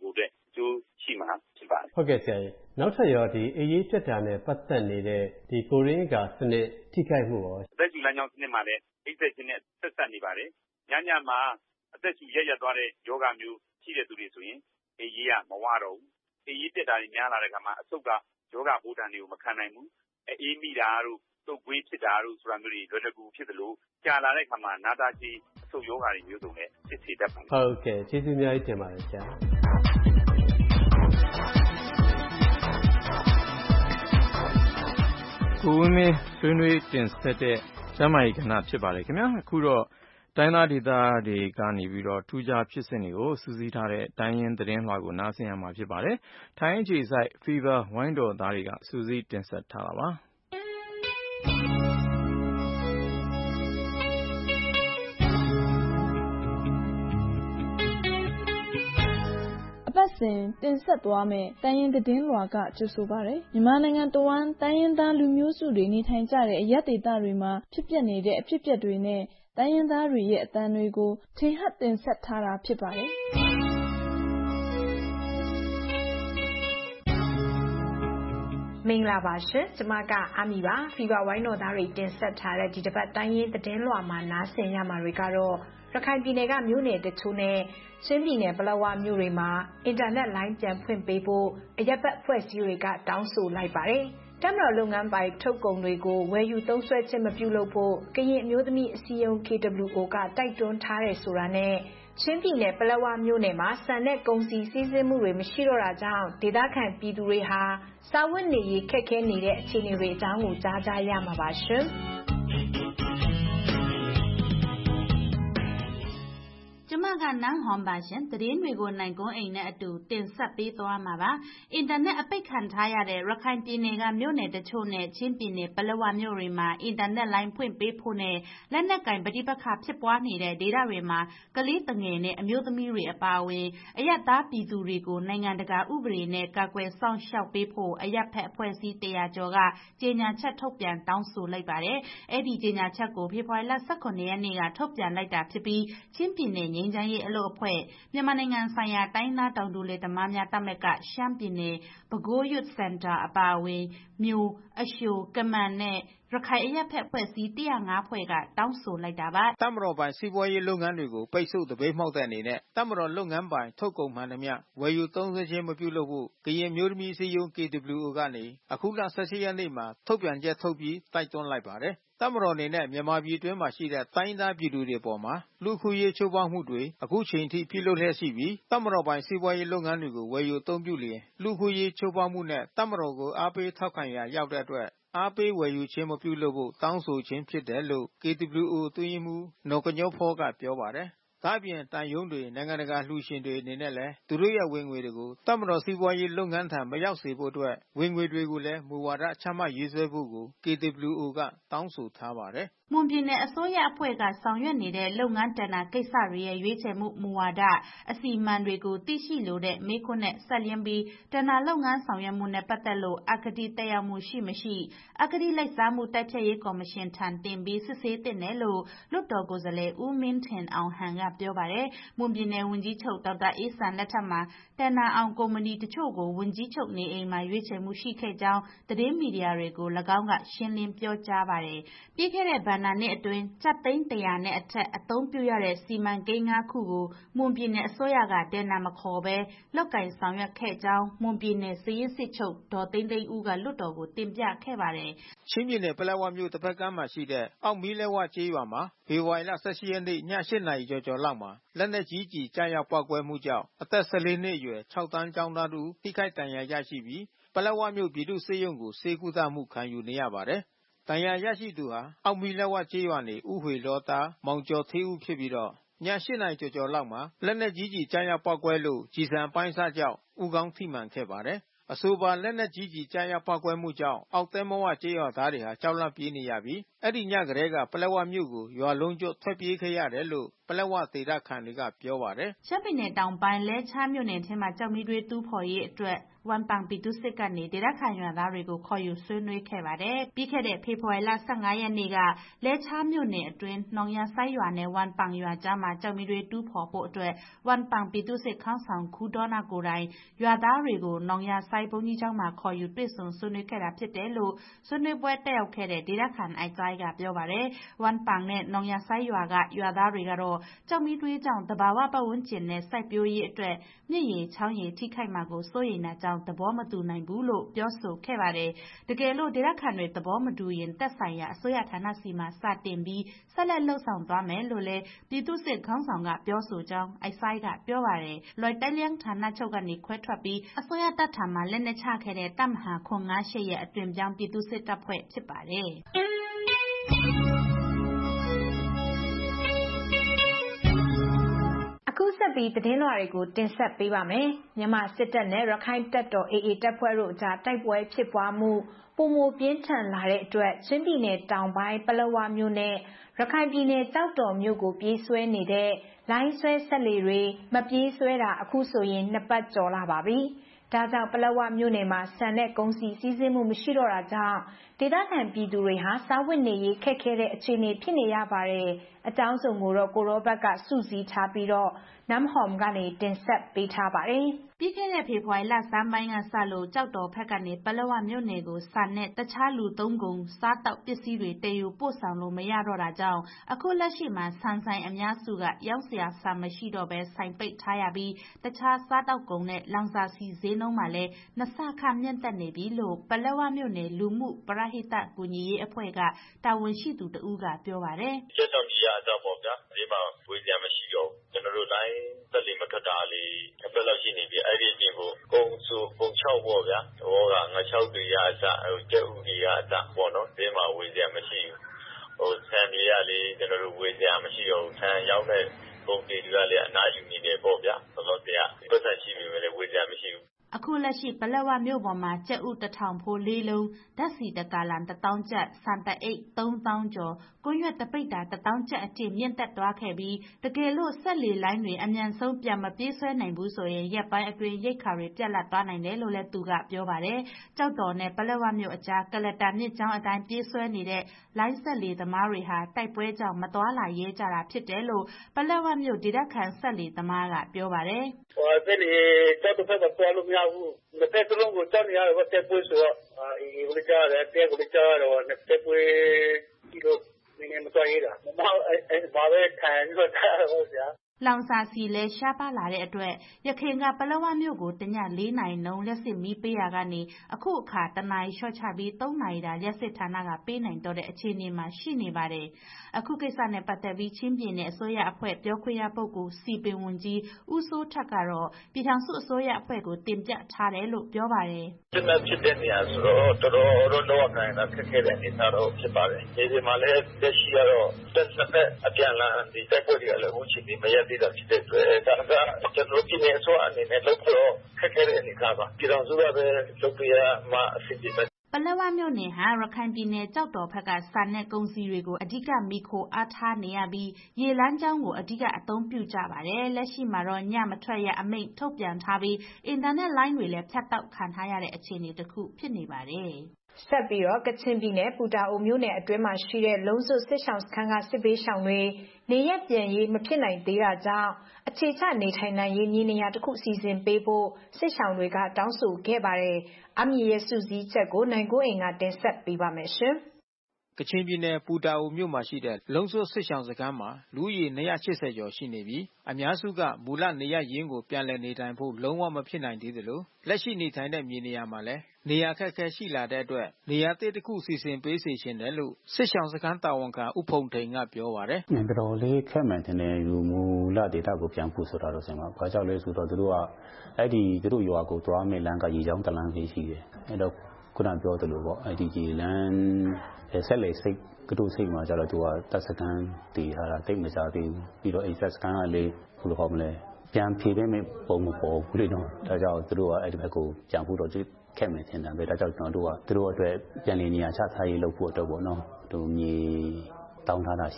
ကျိုးရှိမှာဖြစ်ပါတယ်ဟုတ်ကဲ့ဆရာကြီးနောက်ထပ်ရောဒီအေးရေးတက်တာနဲ့ပတ်သက်နေတဲ့ဒီကိုရင်းကစနစ်ထိခိုက်မှုရောအသက်ရှူလမ်းကြောင်းစနစ်မှာလည်းအိတ်သက်ခြင်းနဲ့ဆက်ဆက်နေပါတယ်ညညမှာအသက်ရှူရက်ရက်သွားတဲ့ယောဂမျိုးရှိတဲ့သူတွေဆိုရင်အေးရေးကမဝတော့ဘူးအေးရေးတက်တာတွေများလာတဲ့အခါမှာအဆုတ်ကယောဂပိုးတန်တွေကိုမခံနိုင်ဘူးအေးမိတာတို့တုပ်ကွေးဖြစ်တာတို့ဆိုတာမျိုးတွေလွယ်လွယ်ကူဖြစ်သလိုကြာလာတဲ့အခါမှာနာတာချေအဆုတ်ယောဂတွေမျိုးစုံနဲ့ဖြစ်စေတတ်ပါတယ်ဟုတ်ကဲ့ကျေးဇူးအများကြီးတင်ပါတယ်ဆရာကိုဝင်းမင်းဆွေးနွေးတင်ဆက်တဲ့ကျမ်းမာရေးကဏ္ဍဖြစ်ပါတယ်ခင်ဗျာအခုတော့တိုင်းသားဒေသတွေကနေပြီးတော့ထူးခြားဖြစ်စဉ်တွေကိုစူးစီးထားတဲ့တိုင်းရင်းသတင်းလွှာကိုနားဆင်ရမှာဖြစ်ပါတယ်ထိုင်းအခြေစိုက် Fever ဝိုင်းတော်သားတွေကစူးစီးတင်ဆက်ထားတာပါအပတ်စဉ်တင်ဆက်သွားမယ့်တိုင်းရင်းသတင်းလွှာကကြိုဆိုပါရယ်မြန်မာနိုင်ငံတဝန်းတိုင်းရင်းသားလူမျိုးစုတွေနေထိုင်ကြတဲ့အရပ်ဒေသတွေမှာဖြစ်ပျက်နေတဲ့အဖြစ်အပျက်တွေနဲ့တိုင်းရင်းသားတွေရဲ့အသံတွေကိုထင်ဟပ်တင်ဆက်ထားတာဖြစ်ပါတယ်မင်္ဂလာပါရှင်ကျမကအာမီပါဖီဗာဝိုင်းတော်သားတွေတင်ဆက်ထားတဲ့ဒီတစ်ပတ်တိုင်းရင်းသတင်းလွှာမှာနားဆင်ရမှာတွေကတော့ရခိုင်ပြည်နယ်ကမြို့နယ်တချို့နဲ့ချင်းပြည်နယ်ပလောဝမြို့တွေမှာအင်တာနက်လိုင်းပြန်ဖွင့်ပေးဖို့အရက်ဘတ်ဖွဲ့စည်းတွေကတောင်းဆိုလိုက်ပါတယ်တမတော်လုပ်ငန်းပိုင်ထုတ်ကုန်တွေကိုဝယ်ယူသုံးစွဲခြင်းမပြုလုပ်ဖို့ကရင်အမျိုးသမီးအစည်းအရုံး K W O ကတိုက်တွန်းထားတယ်ဆိုတာနဲ့ချင်းပြည်နယ်ပလောဝမြို့နယ်မှာစံတဲ့ကုန်စည်စည်းစိမ်မှုတွေမရှိတော့တာကြောင့်ဒေသခံပြည်သူတွေဟာစာဝတ်နေရေးခက်ခဲနေတဲ့အခြေအနေတွေအကြောင်းကိုကြားကြရမှာပါရှင်ကျမကနန်းဟွန်ပါရှင်သတင်းတွေကိုနိုင်ကွန်းအိမ်နဲ့အတူတင်ဆက်ပေးသွားမှာပါအင်တာနက်အပိတ်ခံထားရတဲ့ရခိုင်ပြည်နယ်ကမြို့နယ်တချို့နဲ့ချင်းပြည်နယ်ပလောဝမြို့တွေမှာအင်တာနက်လိုင်းဖွင့်ပေးဖို့နဲ့လက်နက်ကင်ပဋိပက္ခဖြစ်ပွားနေတဲ့ဒေသတွေမှာကလေးငယ်နဲ့အမျိုးသမီးတွေအပါအဝင်အရပ်သားပြည်သူတွေကိုနိုင်ငံတကာဥပဒေနဲ့ကာကွယ်စောင့်ရှောက်ပေးဖို့အရပ်ဖက်အဖွဲ့အစည်းတရာကျော်ကကြေညာချက်ထုတ်ပြန်တောင်းဆိုလိုက်ပါတယ်အဲ့ဒီကြေညာချက်ကိုဖေဖော်ဝါရီလ၁၇ရက်နေ့ကထုတ်ပြန်လိုက်တာဖြစ်ပြီးချင်းပြည်နယ်ငြိမ်းချမ်းရေးအလို့အဖွဲ့မြန်မာနိုင်ငံဆိုင်ရာတိုင်းသားတောင်တူလယ်သမားများတပ်မကရှမ်းပြည်နယ်ပဲခူး Youth Center အပါအဝင်မြို့အရှိုကမန်နဲ့ရခိုင်အရပ်ဖက်အဖွဲ့အစည်း၁၀၅ဖွဲ့ကတောင်းဆိုလိုက်တာပါတပ်မတော်ပိုင်စီးပွားရေးလုပ်ငန်းတွေကိုပိတ်ဆို့တပိတ်မှောက်တဲ့အနေနဲ့တပ်မတော်လုပ်ငန်းပိုင်ထုတ်ကုန်မှန်သမျှဝယ်ယူသုံးစွဲခြင်းမပြုလုပ်ဖို့ကရင်မျိုးသမီးစည်းရုံး K W O ကနေအခုလ၁၈ရက်နေ့မှာထုတ်ပြန်ချက်ထုတ်ပြီးတိုက်တွန်းလိုက်ပါတယ်တပ်မတော်အနေနဲ့မြန်မာပြည်တွင်းမှာရှိတဲ့တိုင်းသားပြည်သူတွေပေါ်မှာလူခွေရေးချိုးဖောက်မှုတွေအခုချိန်ထိပြုလုပ်လျက်ရှိပြီးတပ်မတော်ပိုင်စီးပွားရေးလုပ်ငန်းတွေကိုဝယ်ယူအသုံးပြုလျင်လူခွေရေးချိုးဖောက်မှုနဲ့တပ်မတော်ကိုအားပေးထောက်ခံရာရောက်တဲ့အတွက်အားပေးဝယ်ယူခြင်းမပြုလုပ်ဖို့တောင်းဆိုခြင်းဖြစ်တယ်လို့ K W O အတွင်းရေးမှူးနော်ကညောဖောကပြောပါတယ်ဒါအပြင်တန်ယုံတွေနိုင်ငံတကာလှူရှင်တွေအနေနဲ့လည်းသူတို့ရဲ့ဝင်ငွေတွေကိုတပ်မတော်စီးပွားရေးလုပ်ငန်းထံမရောက်စေဖို့အတွက်ဝင်ငွေတွေကိုလည်းမူဝါဒချမှတ်ရေးဆွဲဖို့ကို K W O ကတောင်းဆိုထားပါတယ်မွန်ပြည်နယ်အစိုးရအဖွဲ့ကဆောင်ရွက်နေတဲ့လုပ်ငန်းတဏ္ဍာကိစ္စတွေရဲ့ရွေးချယ်မှုမူဝါဒအစီအမံတွေကိုသိရှိလိုတဲ့မေးခွန်းနဲ့ဆက်လျင်းပြီးတဏ္ဍာလုပ်ငန်းဆောင်ရွက်မှုနဲ့ပတ်သက်လို့အကတိတက်ရောက်မှုရှိမရှိအကတိလိုက်စားမှုတိုက်ဖျက်ရေးကော်မရှင်ထံတင်ပြီးစစ်ဆေးသင့်တယ်လို့လွှတ်တော်ကိုယ်စားလှယ်ဦးမင်းထင်အောင်ဟန်ကပြောပါတယ်မွန်ပြည်နယ်ဝန်ကြီးချုပ်ဒေါက်တာအေးဆန်လက်ထက်မှာတဏ္ဍာအောင်ကုမ္ပဏီတချို့ကိုဝန်ကြီးချုပ်နေအိမ်မှာရွေးချယ်မှုရှိခဲ့ကြောင်းသတင်းမီဒီယာတွေကို၎င်းကရှင်းလင်းပြောကြားပါတယ်ပြီးခဲ့တဲ့ဘဏ္ဍာနှစ်အတွင်းကျပ်သိန်းတရာနဲ့အထက်အသုံးပြုရတဲ့စီမံကိန်းငါးခုကိုမွန်ပြည်နယ်အစိုးရကတဏ္ဍာမခေါ်ဘဲလုပ်ကိုင်ဆောင်ရွက်ခဲ့ကြောင်းမွန်ပြည်နယ်စာရင်းစစ်ချုပ်ဒေါ်သိန်းသိန်းဦးကလွှတ်တော်ကိုတင်ပြခဲ့ပါတယ်ချင်းပြည်နယ်ပလက်ဝမြို့တစ်ဖက်ကမ်းမှာရှိတဲ့အောက်မီးလဲဝကျေးရွာမှာဖေဖော်ဝါရီလ၁၈ရက်နေ့ည၈နာရီကျော်ကျော်လောက်မှာလက်နက်ကြီးကျည်ကြားရောက်ပေါက်ကွဲမှုကြောင့်အသက်၁၄နှစ်အရွယ်၆တန်းကျောင်းသားတို့ထိခိုက်ဒဏ်ရာရရှိပြီးပလက်ဝမြို့ပြည်သူ့ဆေးရုံကိုဆေးကုသမှုခံယူနေရပါတယ်ဒဏ်ရာရရှိသူဟာအောက်မီလက်ဝကျေးရွာနေဦးဝေလောသားမောင်ကျော်သေးဦးဖြစ်ပြီးတော့ည၈နာရီကျော်ကျော်လောက်မှာလက်နက်ကြီးကြီးကြားရောက်ပေါက်ကွဲလို့ကြည်စံပိုင်းစားကြောင့်ဦးခေါင်းထိမှန်ခဲ့ပါတယ်အဆိုပါလက်နက်ကြီးကြီးကြားရောက်ပေါက်ကွဲမှုကြောင့်အောက်သဲမဝကျေးရွာသားတွေဟာကြောက်လန့်ပြေးနေရပြီးအဲ့ဒီညကလေးကပလက်ဝမြို့ကိုရွာလုံးကျွတ်ထွက်ပြေးခဲ့ရတယ်လို့ပလက်ဝဒေသခံတွေကပြောပါတယ်ရှမ်းပြည်နယ်တောင်ပိုင်းလဲချားမြို့နယ်ထဲမှာကြောက်မီးတွေတူးဖော်ရေးအတွက်ဝမ်ပန်ပြည်သူ့စစ်ကနေဒေသခံရွာသားတွေကိုခေါ်ယူဆွေးနွေးခဲ့ပါတယ်။ပြီးခဲ့တဲ့ဖေဖော်ဝါရီလ ၁၅ ရက်နေ့ကလဲချားမြို့နယ်အတွင်းနောင်ယာစိုက်ရွာနဲ့ဝမ်ပန်ရွာကြားမှာကျောက်မီးသွေးတူးဖော်ဖို့အတွက်ဝမ်ပန်ပြည်သူ့စစ်ခေါင်းဆောင်ခူဒေါနာကိုယ်တိုင်ရွာသားတွေကိုနောင်ယာစိုက်ဘုန်းကြီးကျောင်းမှာခေါ်ယူတွေ့ဆုံဆွေးနွေးခဲ့တာဖြစ်တယ်လို့ဆွေးနွေးပွဲတက်ရောက်ခဲ့တဲ့ဒေသခံအိုက်ဇိုင်းကပြောပါတယ်။ဝမ်ပန်နဲ့နောင်ယာစိုက်ရွာကရွာသားတွေကတော့ကျောက်မီးသွေးကြောင့်သဘာဝပတ်ဝန်းကျင်နဲ့စိုက်ပျိုးရေးအတွက်မြစ်ရေချောင်းရေထိခိုက်မှာကိုစိုးရိမ်တာကြောင့်သဘောမတူနိုင်ဘူးလို့ပြောဆိုခဲ့ပါတယ်။တကယ်လို့ဒေသခံတွေသဘောမတူရင်သက်ဆိုင်ရာအစိုးရဌာနစီမံစတင်ပြီးဆက်လက်လှုပ်ဆောင်သွားမယ်လို့လည်းပြည်သူ့စစ်ခေါင်းဆောင်ကပြောဆိုကြောင်းအိုက်ဆိုင်ကပြောပါတယ်။လွိုင်တိုင်းလျန်းဌာနချုပ်ကနေခွဲထွက်ပြီးအစိုးရတပ်ထံမှာလက်နက်ချခဲ့တဲ့တပ်မဟာခွန်ငါးရှစ်ရဲ့အတွင်ပြောင်းပြည်သူ့စစ်တပ်ဖွဲ့ဖြစ်ပါတယ်။အခုဆက်ပြီးသတင်းလွှာတွေကိုတင်ဆက်ပေးပါမယ်။မြန်မာစစ်တပ်နဲ့ရခိုင်တပ်တော် အေအေ တပ်ဖွဲ့တို့ကြားတိုက်ပွဲဖြစ်ပွားမှုပုံမပြင်းထန်လာတဲ့အတွက်ချင်းပြည်နယ်တောင်ပိုင်းပလက်ဝမြို့နဲ့ရခိုင်ပြည်နယ်ကြောက်တော်မြို့ကိုပြေးဆွဲနေတဲ့လိုင်းဆွဲဆက်လေတွေမပြေးဆွဲတာအခုဆိုရင်နှစ်ပတ်ကျော်လာပါပြီ။ဒါကြောင့်ပလက်ဝမြို့နယ်မှာဆန်တဲ့ကုန်စည်စည်းစိမ်မှုမရှိတော့တာကြောင့်ဒေသခံပြည်သူတွေဟာစားဝတ်နေရေးခက်ခဲတဲ့အခြေအနေဖြစ်နေရပါတယ်။အကြောင်းစုံကိုတော့ကိုရောဘက်ကစုစည်းထားပြီးတော့နမ်ဟွန်ကနေတင်ဆက်ပေးထားပါတယ်။ပြီးခဲ့တဲ့ဖေဖော်ဝါရီလဆန်းပိုင်းကစလို့ကြောက်တော်ဘက်ကနေပလက်ဝမြို့နယ်ကိုဆန်နဲ့တခြားလူသုံးကုန်စားတောက်ပစ္စည်းတွေတည်ယူပို့ဆောင်လို့မရတော့တာကြောင့်အခုလက်ရှိမှာဆန်ဆိုင်အများစုကရောင်းစရာဆန်မရှိတော့ဘဲဆိုင်ပိတ်ထားရပြီးတခြားစားတောက်ကုန်နဲ့လောင်စာဆီဈေးနှုန်းမှာလည်းနှစ်ဆခမြင့်တက်နေပြီလို့ပလက်ဝမြို့နယ်လူမှုပရဟိတကူညီရေးအဖွဲ့ကတာဝန်ရှိသူတဦးကပြောပါတယ်။ကျက်တော်ကြီးအတော့ပေါ့ဗျာဒီမှာဝေးစရာမရှိတော့ကျွန်တော်တို့တိုင်းသက်လီမထွက်တာလေးအပတ်လောက်ရှိနေပြီအဲ့ဒီအပြင်ကိုကုန်းစုကုန်းချောက်ပေါ့ဗျာဟောကငါချောက်တွေရအစကျက်ဥတွေရအစပေါ့နော်ဒီမှာဝေးစရာမရှိဘူးဟိုဆန်တွေရလေကျွန်တော်တို့ဝေးစရာမရှိတော့ဆန်ရောက်တဲ့ကုန်တွေကလည်းအနားယူနေတယ်ပေါ့ဗျာဆိုတော့တရားပတ်သက်ရှိပြီလည်းဝေးစရာမရှိဘူးအခုလက်ရှိပလက်ဝမြို့ပေါ်မှာကြက်ဥတစ်ထောင်ဖိုးလေးလုံးဓာတ်ဆီတကာလန်တစ်သောင်းကျပ်ဆန်တအိတ်သုံးသောင်းကျော်ကွန်းရွက်တပိတ်တာတစ်သောင်းကျပ်အထိမြင့်တက်သွားခဲ့ပြီးတကယ်လို့ဆက်လေလိုင်းတွေအမြန်ဆုံးပြန်မပြေးဆွဲနိုင်ဘူးဆိုရင်ရက်ပိုင်းအတွင်းရိတ်ခါတွေပြတ်လတ်သွားနိုင်တယ်လို့လည်းသူကပြောပါတယ်ကြောက်တော်နဲ့ပလက်ဝမြို့အကြားကလတာမြစ်ကြောင်းအတိုင်းပြေးဆွဲနေတဲ့လိုင်းဆက်လေသမားတွေဟာတိုက်ပွဲကြောင့်မသွားလာရဲကြတာဖြစ်တယ်လို့ပလက်ဝမြို့ဒေသခံဆက်လေသမားကပြောပါတယ်ဟိုဆက်လေတောက်တစ်ဖက်ကသွားလို့မရဘူးနှစ်ဖက်လုံးကိုတောက်နေရတယ်ဘာတက်ပွဲဆိုတော့အေးကိုကြားတယ်တဲကိုကြားတော့နှစ်ဖက်ပွဲဒီလိုနည်းမတော်ရတာမမအဲ့ဘာပဲခံရတော့တာဟုတ်ဗျာလောင်စာဆီလဲရှားပါလာတဲ့အတွက်ရခိုင်ကပလက်ဝမြို့ကိုတညလေးနိုင်နှုန်းလက်စစ်မီးပေးရကနေအခုအခါတနာရီလျှော့ချပြီးသုံးနာရီတာလက်စစ်ဌာနကပေးနိုင်တော့တဲ့အခြေအနေမှာရှိနေပါတယ်အခုကိစ္စနဲ့ပတ်သက်ပြီးချင်းပြည်နယ်အစိုးရအဖွဲ့ပြောခွင့်ရပုဂ္ဂိုလ်စီပင်ဝန်ကြီးဦးစိုးထက်ကတော့ပြည်ထောင်စုအစိုးရအဖွဲ့ကိုတင်ပြထားတယ်လို့ပြောပါတယ်စစ်မှန်ဖြစ်တဲ့နေရာဆိုတော့တော်တော်တော့လောက်ခိုင်းတာခက်ခဲတဲ့အနေအထားတော့ဖြစ်ပါတယ်ဒီဒီမှာလည်းတက်ရှိရတော့တက်စက်အပြန်လာဒီတက်ပွဲတွေကလည်းဦးချီနေမရသေးတာဖြစ်တဲ့အတွက်ဒါကကျွန်တော်ပြည်နယ်အစိုးရအနေနဲ့လုပ်တော့ခက်ခဲတဲ့အနေအထားပါပြည်ထောင်စုကပဲလုပ်ပြရမှအဆင်ပြေပလက်ဝမြို့နယ်ဟာရခိုင်ပြည်နယ်ကြောက်တော်ဘက်ကဆန်နဲ့ကုန်စည်တွေကိုအဓိကမိခိုအားထားနေရပြီးရေလမ်းကြောင်းကိုအဓိကအသုံးပြုကြပါတယ်လက်ရှိမှာတော့ညမထွက်ရအမိန့်ထုတ်ပြန်ထားပြီးအင်တာနက်လိုင်းတွေလည်းဖြတ်တောက်ခံထားရတဲ့အခြေအနေတစ်ခုဖြစ်နေပါတယ်ဆက်ပြီးတော့ကချင်ပြည်နယ်ပူတာအိုမြို့နယ်အတွင်းမှာရှိတဲ့လုံးစုစစ်ဆောင်စခန်းကစစ်ဘေးရှောင်တွေနေရပြန်ရေးမဖြစ်နိုင်သေးတာကြောင့်အခြေချနေထိုင်နိုင်ရေးညီနေရာတစ်ခုစီစဉ်ပေးဖို့စစ်ဆောင်တွေကတောင်းဆိုခဲ့ပါတယ်အမည်ရဲ့စုစည်းချက်ကိုနိုင်ကိုအိမ်ကတင်ဆက်ပေးပါမယ်ရှင်ကချင်ပြည်နယ်ပူတာအိုမြို့မှာရှိတဲ့လုံစွတ်စစ်ဆောင်စခန်းမှာလူဦးရေနှစ်ရာ၈၀ကျော်ရှိနေပြီးအများစုကမူလနေရရင်းကိုပြန်လည်နေထိုင်ဖို့လုံးဝမဖြစ်နိုင်သေးသလိုလက်ရှိနေထိုင်တဲ့မြေနေရာမှာလည်းနေရာခက်ခဲရှိလာတဲ့အတွက်နေရာတစ်တစ်ခုစီစဉ်ပေးစေချင်တယ်လို့စစ်ဆောင်စခန်းတာဝန်ခံဦးဖုန်ထိန်ကပြောပါတယ်။တော်တော်လေးခက်မှန်တဲ့လူမူလဒေတာကိုပြန်ဖို့ဆိုတာတော့ဆင်ပါ။ဘာကြောင့်လဲဆိုတော့သူတို့ကအဲ့ဒီသူတို့ရွာကိုသွားမယ်လမ်းကရေချောင်းတလမ်းလေးရှိတယ်။အဲ့တော့ခုနပြောသလိုပေါ့အဲ့ဒီရေလမ်းဆက်လေစိတ်ကတို့စိတ်မှာကျတော့သူကတပ်စခန်းတည်ထားတာတိတ်မစားသေးဘူးပြီးတော့အဲ့စခန်းကလေးဘယ်လိုဟောမလဲပြန်ဖြေပေးမယ့်ပုံမပေါ်ဘူးလေနော်ဒါကြောင့်သူတို့ကအဲ့ဒီဘက်ကိုပြန်ဖို့တော့ခက်မယ်ထင်တယ်ပဲဒါကြောင့်ကျွန်တော်တို့ကသူတို့အတွက်ပြန်လည်နေရာချထားရေးလုပ်ဖို့အတွက်ပေါ့နော်သူမြေတောင်းထားတာရှိတယ်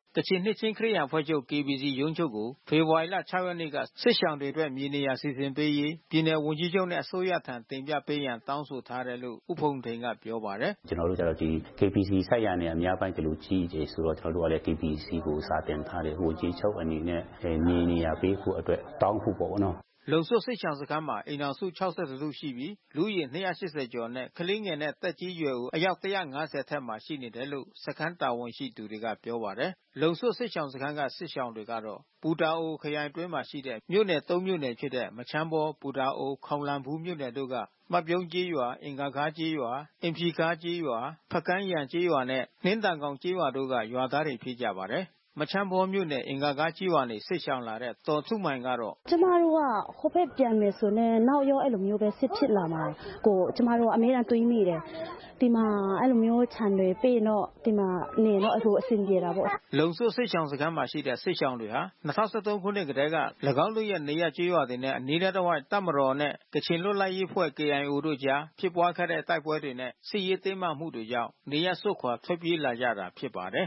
ကချင်နှစ်ချင်းခရစ်ယာန်အဖွဲ့ချုပ် K B C ရုံးချုပ်ကိုဖေဖော်ဝါရီလ ၆ ရက်နေ့ကစစ်ရှောင်တွေအတွက်မြေနေရာစီစဉ်ပေးရေးပြည်နယ်ဝန်ကြီးချုပ်နဲ့အစိုးရထံတင်ပြပေးရန်တောင်းဆိုထားတယ်လို့ဦးဖုန်ထိန်ကပြောပါတယ်ကျွန်တော်တို့ကျတော့ဒီ K B C ဆိုက်ရနေအများပိုင်းဒီလိုကြီးကြီးဆိုတော့ကျွန်တော်တို့ကလည်း K B C ကိုစာတင်ထားတယ်ဝန်ကြီးချုပ်အနေနဲ့မြေနေရာပေးဖို့အတွက်တောင်းဖို့ပေါ့နော်လုံစွတ်စစ်ချောင်စခန်းမှာအိမ်တော်စု၆၁စုရှိပြီးလူဦးရေ၂၈၀ကျော်နဲ့ကလေးငယ်နဲ့တက်ကြီးရွယ်အယောက်၁၅၀ထက်မှရှိနေတယ်လို့စခန်းတာဝန်ရှိသူတွေကပြောပါတယ်။လုံစွတ်စစ်ချောင်စခန်းကစစ်ရှောင်တွေကတော့ပူတာအိုခရိုင်တွင်းမှာရှိတဲ့မြို့နယ်၃မြို့နယ်ဖြစ်တဲ့မချမ်းဘောပူတာအိုခေါင်လန်ဘူးမြို့နယ်တို့ကမပြုံးကျေးရွာအင်္ဂါခါးကျေးရွာအင်ဖြီခါးကျေးရွာဖကန်းရံကျေးရွာနဲ့နှင်းတန်ကောင်ကျေးရွာတို့ကရွာသားတွေဖြစ်ကြပါတယ်။မချမ်းဘောမြို့နယ်အင်္ဂါကားကြီးဝါနေစစ်ရှောင်လာတဲ့တော်ထုမိုင်ကတော့ကျမတို့ကဟိုဘက်ပြန်မယ်ဆိုရင်နောက်ရောအဲ့လိုမျိုးပဲစစ်ဖြစ်လာမှာကိုကျမတို့အများအားတွေးမိတယ်ဒီမှာအဲ့လိုမျိုးခြံတွေပေးတော့ဒီမှာနေတော့အခုအဆင်ပြေတာပေါ့လုံစွတ်စစ်ရှောင်စခန်းမှာရှိတဲ့စစ်ရှောင်တွေဟာ၂၀၁၃ခုနှစ်ကတည်းက၎င်းတို့ရဲ့နေရကျေးရွာတွေနဲ့အနီးတစ်ဝိုက်တပ်မတော်နဲ့ကချင်လွတ်လပ်ရေးအဖွဲ့ K I O တို့ကြားဖြစ်ပွားခဲ့တဲ့တိုက်ပွဲတွေနဲ့စစ်ရေးတင်းမာမှုတွေကြောင့်နေရစွတ်ခွာထွက်ပြေးလာကြတာဖြစ်ပါတယ်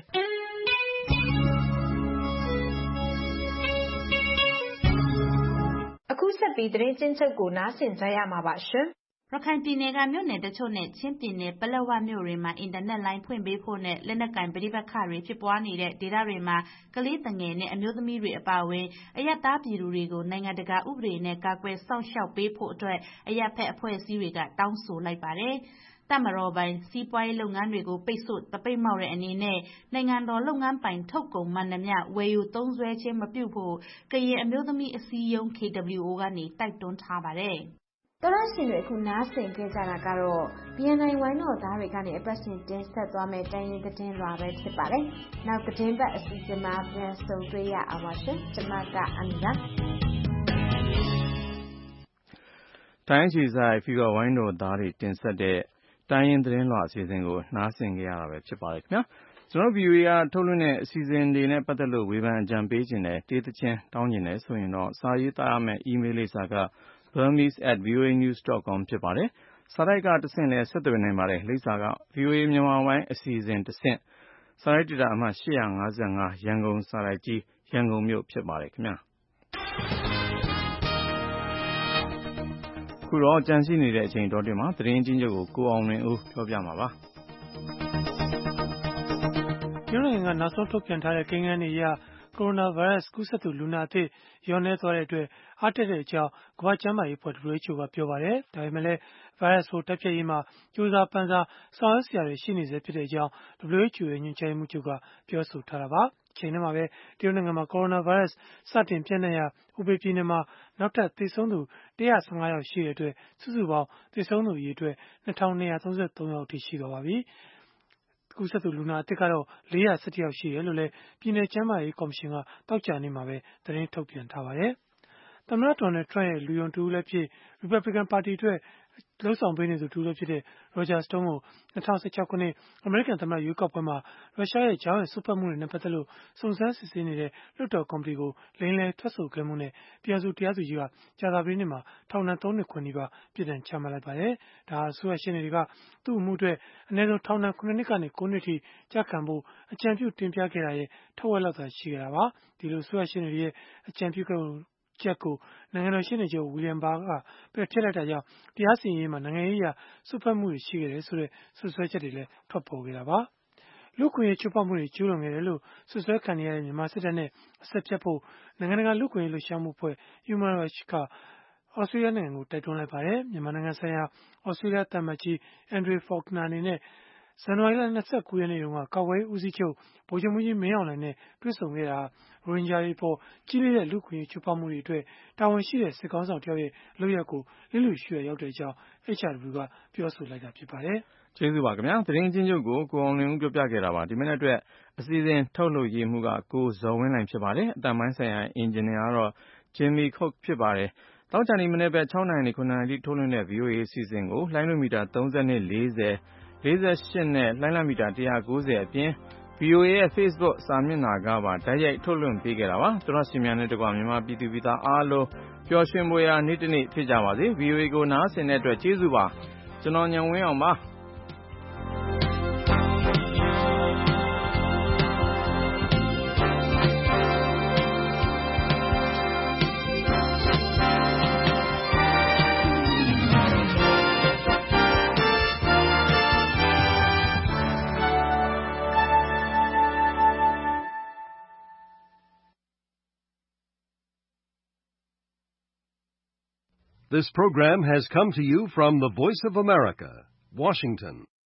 အခုဆက်ပြီးသတင်းချင်းချုပ်ကိုနားဆင်ကြရမှာပါရှင်ရခိုင်ပြည်နယ်ကမြို့နယ်တချို့နဲ့ချင်းပြည်နယ်ပလက်ဝမြို့တွေမှာအင်တာနက်လိုင်းဖွင့်ပေးဖို့နဲ့လက်နက်ကင်ပဋိပက္ခတွေဖြစ်ပွားနေတဲ့ဒေသတွေမှာကလေးငယ်နဲ့အမျိုးသမီးတွေအပါအဝင်အရပ်သားပြည်သူတွေကိုနိုင်ငံတကာဥပဒေနဲ့ကာကွယ်စောင့်ရှောက်ပေးဖို့အတွက်အရပ်ဖက်အဖွဲ့အစည်းတွေကတောင်းဆိုလိုက်ပါတယ်။တပ်မတော်ပိုင်စီးပွားရေးလုပ်ငန်းတွေကိုပိတ်ဆို့တပိတ်မောက်တဲ့အနေနဲ့နိုင်ငံတော်လုပ်ငန်းပိုင်ထုတ်ကုန်မှန်သမျှဝယ်ယူသုံးစွဲခြင်းမပြုဖို့ကရင်အမျိုးသမီးအစည်းအရုံး K W O ကနေတိုက်တွန်းထားပါတယ်။တော်ရရှင်တွေအခုနားဆင်ကြကြတာကတော့ B N I ဝိုင်းတော်သားတွေကနေအပတ်စဉ်တင်ဆက်သွားမယ့်တိုင်းရင်းသတင်းလွှာပဲဖြစ်ပါတယ်။နောက်သတင်းပတ်အစီအစဉ်မှာပြန်ဆုံတွေ့ရအောင်ပါရှင်။ကျွန်မကအမီပါ။တိုင်းချီဆိုင်ဖီဗာဝိုင်းတော်သားတွေတင်ဆက်တဲ့တိုင်းရင်းသတင်းလွှာအစီအစဉ်ကိုနားဆင်ကြရတာပဲဖြစ်ပါတယ်ခင်ဗျာကျွန်တော် V O A ကထုတ်လွှင့်တဲ့အစီအစဉ်တွေနဲ့ပတ်သက်လို့ဝေဖန်အကြံပေးခြင်းနဲ့တေးသချင်းတောင်းခြင်းနဲ့ဆိုရင်တော့စာရေးသားရမယ့် email လိပ်စာက burmese at voa news dot com ဖြစ်ပါတယ်စာတိုက်ကတဆင့်နဲ့ဆက်သွယ်နိုင်ပါတယ်လိပ်စာက V O A မြန်မာပိုင်းအစီအစဉ်တဆင့်စာရိုက်ဒေတာအမှတ်၈၅၅ရန်ကုန်စာရိုက်ကြီးရန်ကုန်မြို့ဖြစ်ပါတယ်ခင်ဗျာခုတော့ကြံရှိနေတဲ့အချိန်တော်တွင်မှာသတင်းချင်းချုပ်ကိုကိုအောင်လွင်ဦးပြောပြမှာပါကျွန်းနိုင်ငံကနောက်ဆုံးထုတ်ပြန်ထားတဲ့ကိန်းဂဏန်းတွေအရကိုရိုနာဗိုင်းရပ်စ်ကူးစက်သူလူနာအသစ်လျော့နည်းသွားတဲ့အတွက်အားတက်တဲ့အကြောင်းကမ္ဘာ့ကျန်းမာရေးအဖွဲ့ W H O ကပြောပါတယ်။ဒါပေမဲ့လည်းဗိုင်းရပ်စ်ကိုတိုက်ဖျက်ရေးမှာကြိုးစားပမ်းစားဆောင်ရွက်စရာတွေရှိနေဆဲဖြစ်တဲ့အကြောင်း W H O ရဲ့ညွှန်ကြားရေးမှူးချုပ်ကပြောဆိုထားတာပါ။အချိန်ထဲမှာပဲတရုတ်နိုင်ငံမှာကိုရိုနာဗိုင်းရပ်စ်စတင်ပြန့်နှံ့ရာဟူဘေးပြည်နယ်မှာနောက်ထပ်သေဆုံးသူ၁၁၅ယောက်ရှိတဲ့အတွက်စုစုပေါင်းသေဆုံးသူအရေအတွက်၂၂၃၃ယောက်အထိရှိသွားပါပြီ။ကူးစက်သူလူနာအသစ်ကတော့၄၁၁ယောက်ရှိတယ်လို့လည်းပြည်နယ်ကျန်းမာရေးကော်မရှင်ကတောက်ကြနေ့မှာပဲသတင်းထုတ်ပြန်ထားပါတယ်။သမ္မတဒေါ်နယ်ထရန့်ရဲ့လူယုံတူလည်းဖြစ် Republican ပါတီအတွက်လုပ်ဆောင်ပေးနေသူတူလည်းဖြစ်တဲ့ Roger Stone ကို၂၀၁၆ခုနှစ်အမေရိကန်သမ္မတရွေးကောက်ပွဲမှာရုရှားရဲ့ကြားဝင်စွက်ဖက်မှုတွေနဲ့ပတ်သက်လို့စုံစမ်းစစ်ဆေးနေတဲ့လွှတ်တော်ကော်မတီကိုလိမ်လည်ထွက်ဆိုခဲ့မှုနဲ့ပြည်သူ့တရားသူကြီးကကြာသပတေးနေ့မှာထောင်ဒဏ်သုံးနှစ်ခွဲနီးပါးပြည်ဒဏ်ချမှတ်လိုက်ပါတယ်။ဒါဟာအစိုးရရှေ့နေတွေကသူ့အမှုအတွက်အနည်းဆုံးထောင်ဒဏ်ခုနှစ်နှစ်ကနေကိုးနှစ်ထိကျခံဖို့အကြံပြုတင်ပြခဲ့တာရဲ့ထက်ဝက်လောက်သာရှိခဲ့တာပါ။ဒီလိုအစိုးရရှေ့နေတွေရဲ့အကြံပြုခဲ့ချက်ကိုနိုင်ငံတော်ရှေ့နေချုပ် William Barr ကပယ်ဖျက်လိုက်တာကြောင့်တရားစီရင်ရေးမှာနိုင်ငံရေးအရစွက်ဖက်မှုတွေရှိခဲ့တယ်ဆိုတဲ့စွပ်စွဲချက်တွေလည်းထွက်ပေါ်ခဲ့တာပါ။လူ့အခွင့်အရေးချိုးဖောက်မှုတွေကျူးလွန်ခဲ့တယ်လို့စွပ်စွဲခံနေရတဲ့မြန်မာစစ်တပ်နဲ့အဆက်ဖြတ်ဖို့နိုင်ငံတကာလူ့အခွင့်အရေးလှုပ်ရှားမှုအဖွဲ့ Human Rights ကဩစတြေးလျနိုင်ငံကိုတိုက်တွန်းလိုက်ပါတယ်။မြန်မာနိုင်ငံဆိုင်ရာဩစတြေးလျသံအမတ်ကြီး Andrea Faulkner အနေနဲ့ဇန်နဝါရီလ၂၉ရက်နေ့တုန်းကကာကွယ်ရေးဦးစီးချုပ်ဗိုလ်ချုပ်မှူးကြီးမင်းအောင်လှိုင်နဲ့တွေ့ဆုံခဲ့တာရိုဟင်ဂျာတွေအပေါ်ကြီးလေးတဲ့လူ့အခွင့်အရေးချိုးဖောက်မှုတွေအတွက်တာဝန်ရှိတဲ့စစ်ကောင်းဆောင်တယောက်ရဲ့လုပ်ရပ်ကိုလျစ်လျူရှုရာရောက်တဲ့အကြောင်း H R W ကပြောဆိုလိုက်တာဖြစ်ပါတယ်။ကျေးဇူးပါခင်ဗျာသတင်းချင်းချုပ်ကိုကိုအောင်လင်းဦးပြောပြခဲ့တာပါဒီမနေ့အတွက်အစီအစဉ်ထုတ်လုပ်ရေးမှုကကိုဇော်ဝင်းလှိုင်ဖြစ်ပါတယ်အတန်ပိုင်းဆိုင်ရာအင်ဂျင်နီယာကတော့ Jimmy Cook ဖြစ်ပါတယ်တောက်ကြနေမနေ့ပဲ၆နာရီခုနှစ်နာရီထုတ်လွှင့်တဲ့ V O A အစီအစဉ်ကိုလိုင်းနိုမီတာသုံး၂ ၄၀ ၄၈နဲ့လိုင်းလမီတာ၁၉၀အပြင် V O A ရဲ့ Facebook စာမျက်နှာကပါတိုက်ရိုက်ထုတ်လွှင့်ပေးခဲ့တာပါကျွန်တော်ရှင်များနဲ့တကွမြန်မာပြည်သူပြည်သားအားလုံးပျော်ရွှင်ပွေရာနေ့တစ်နေ့ဖြစ်ကြပါစေ V O A ကိုနားဆင်တဲ့အတွက်ကျေးဇူးပါကျွန်တော်ညံဝင်းအောင်ပါ This program has come to you from the Voice of America, Washington.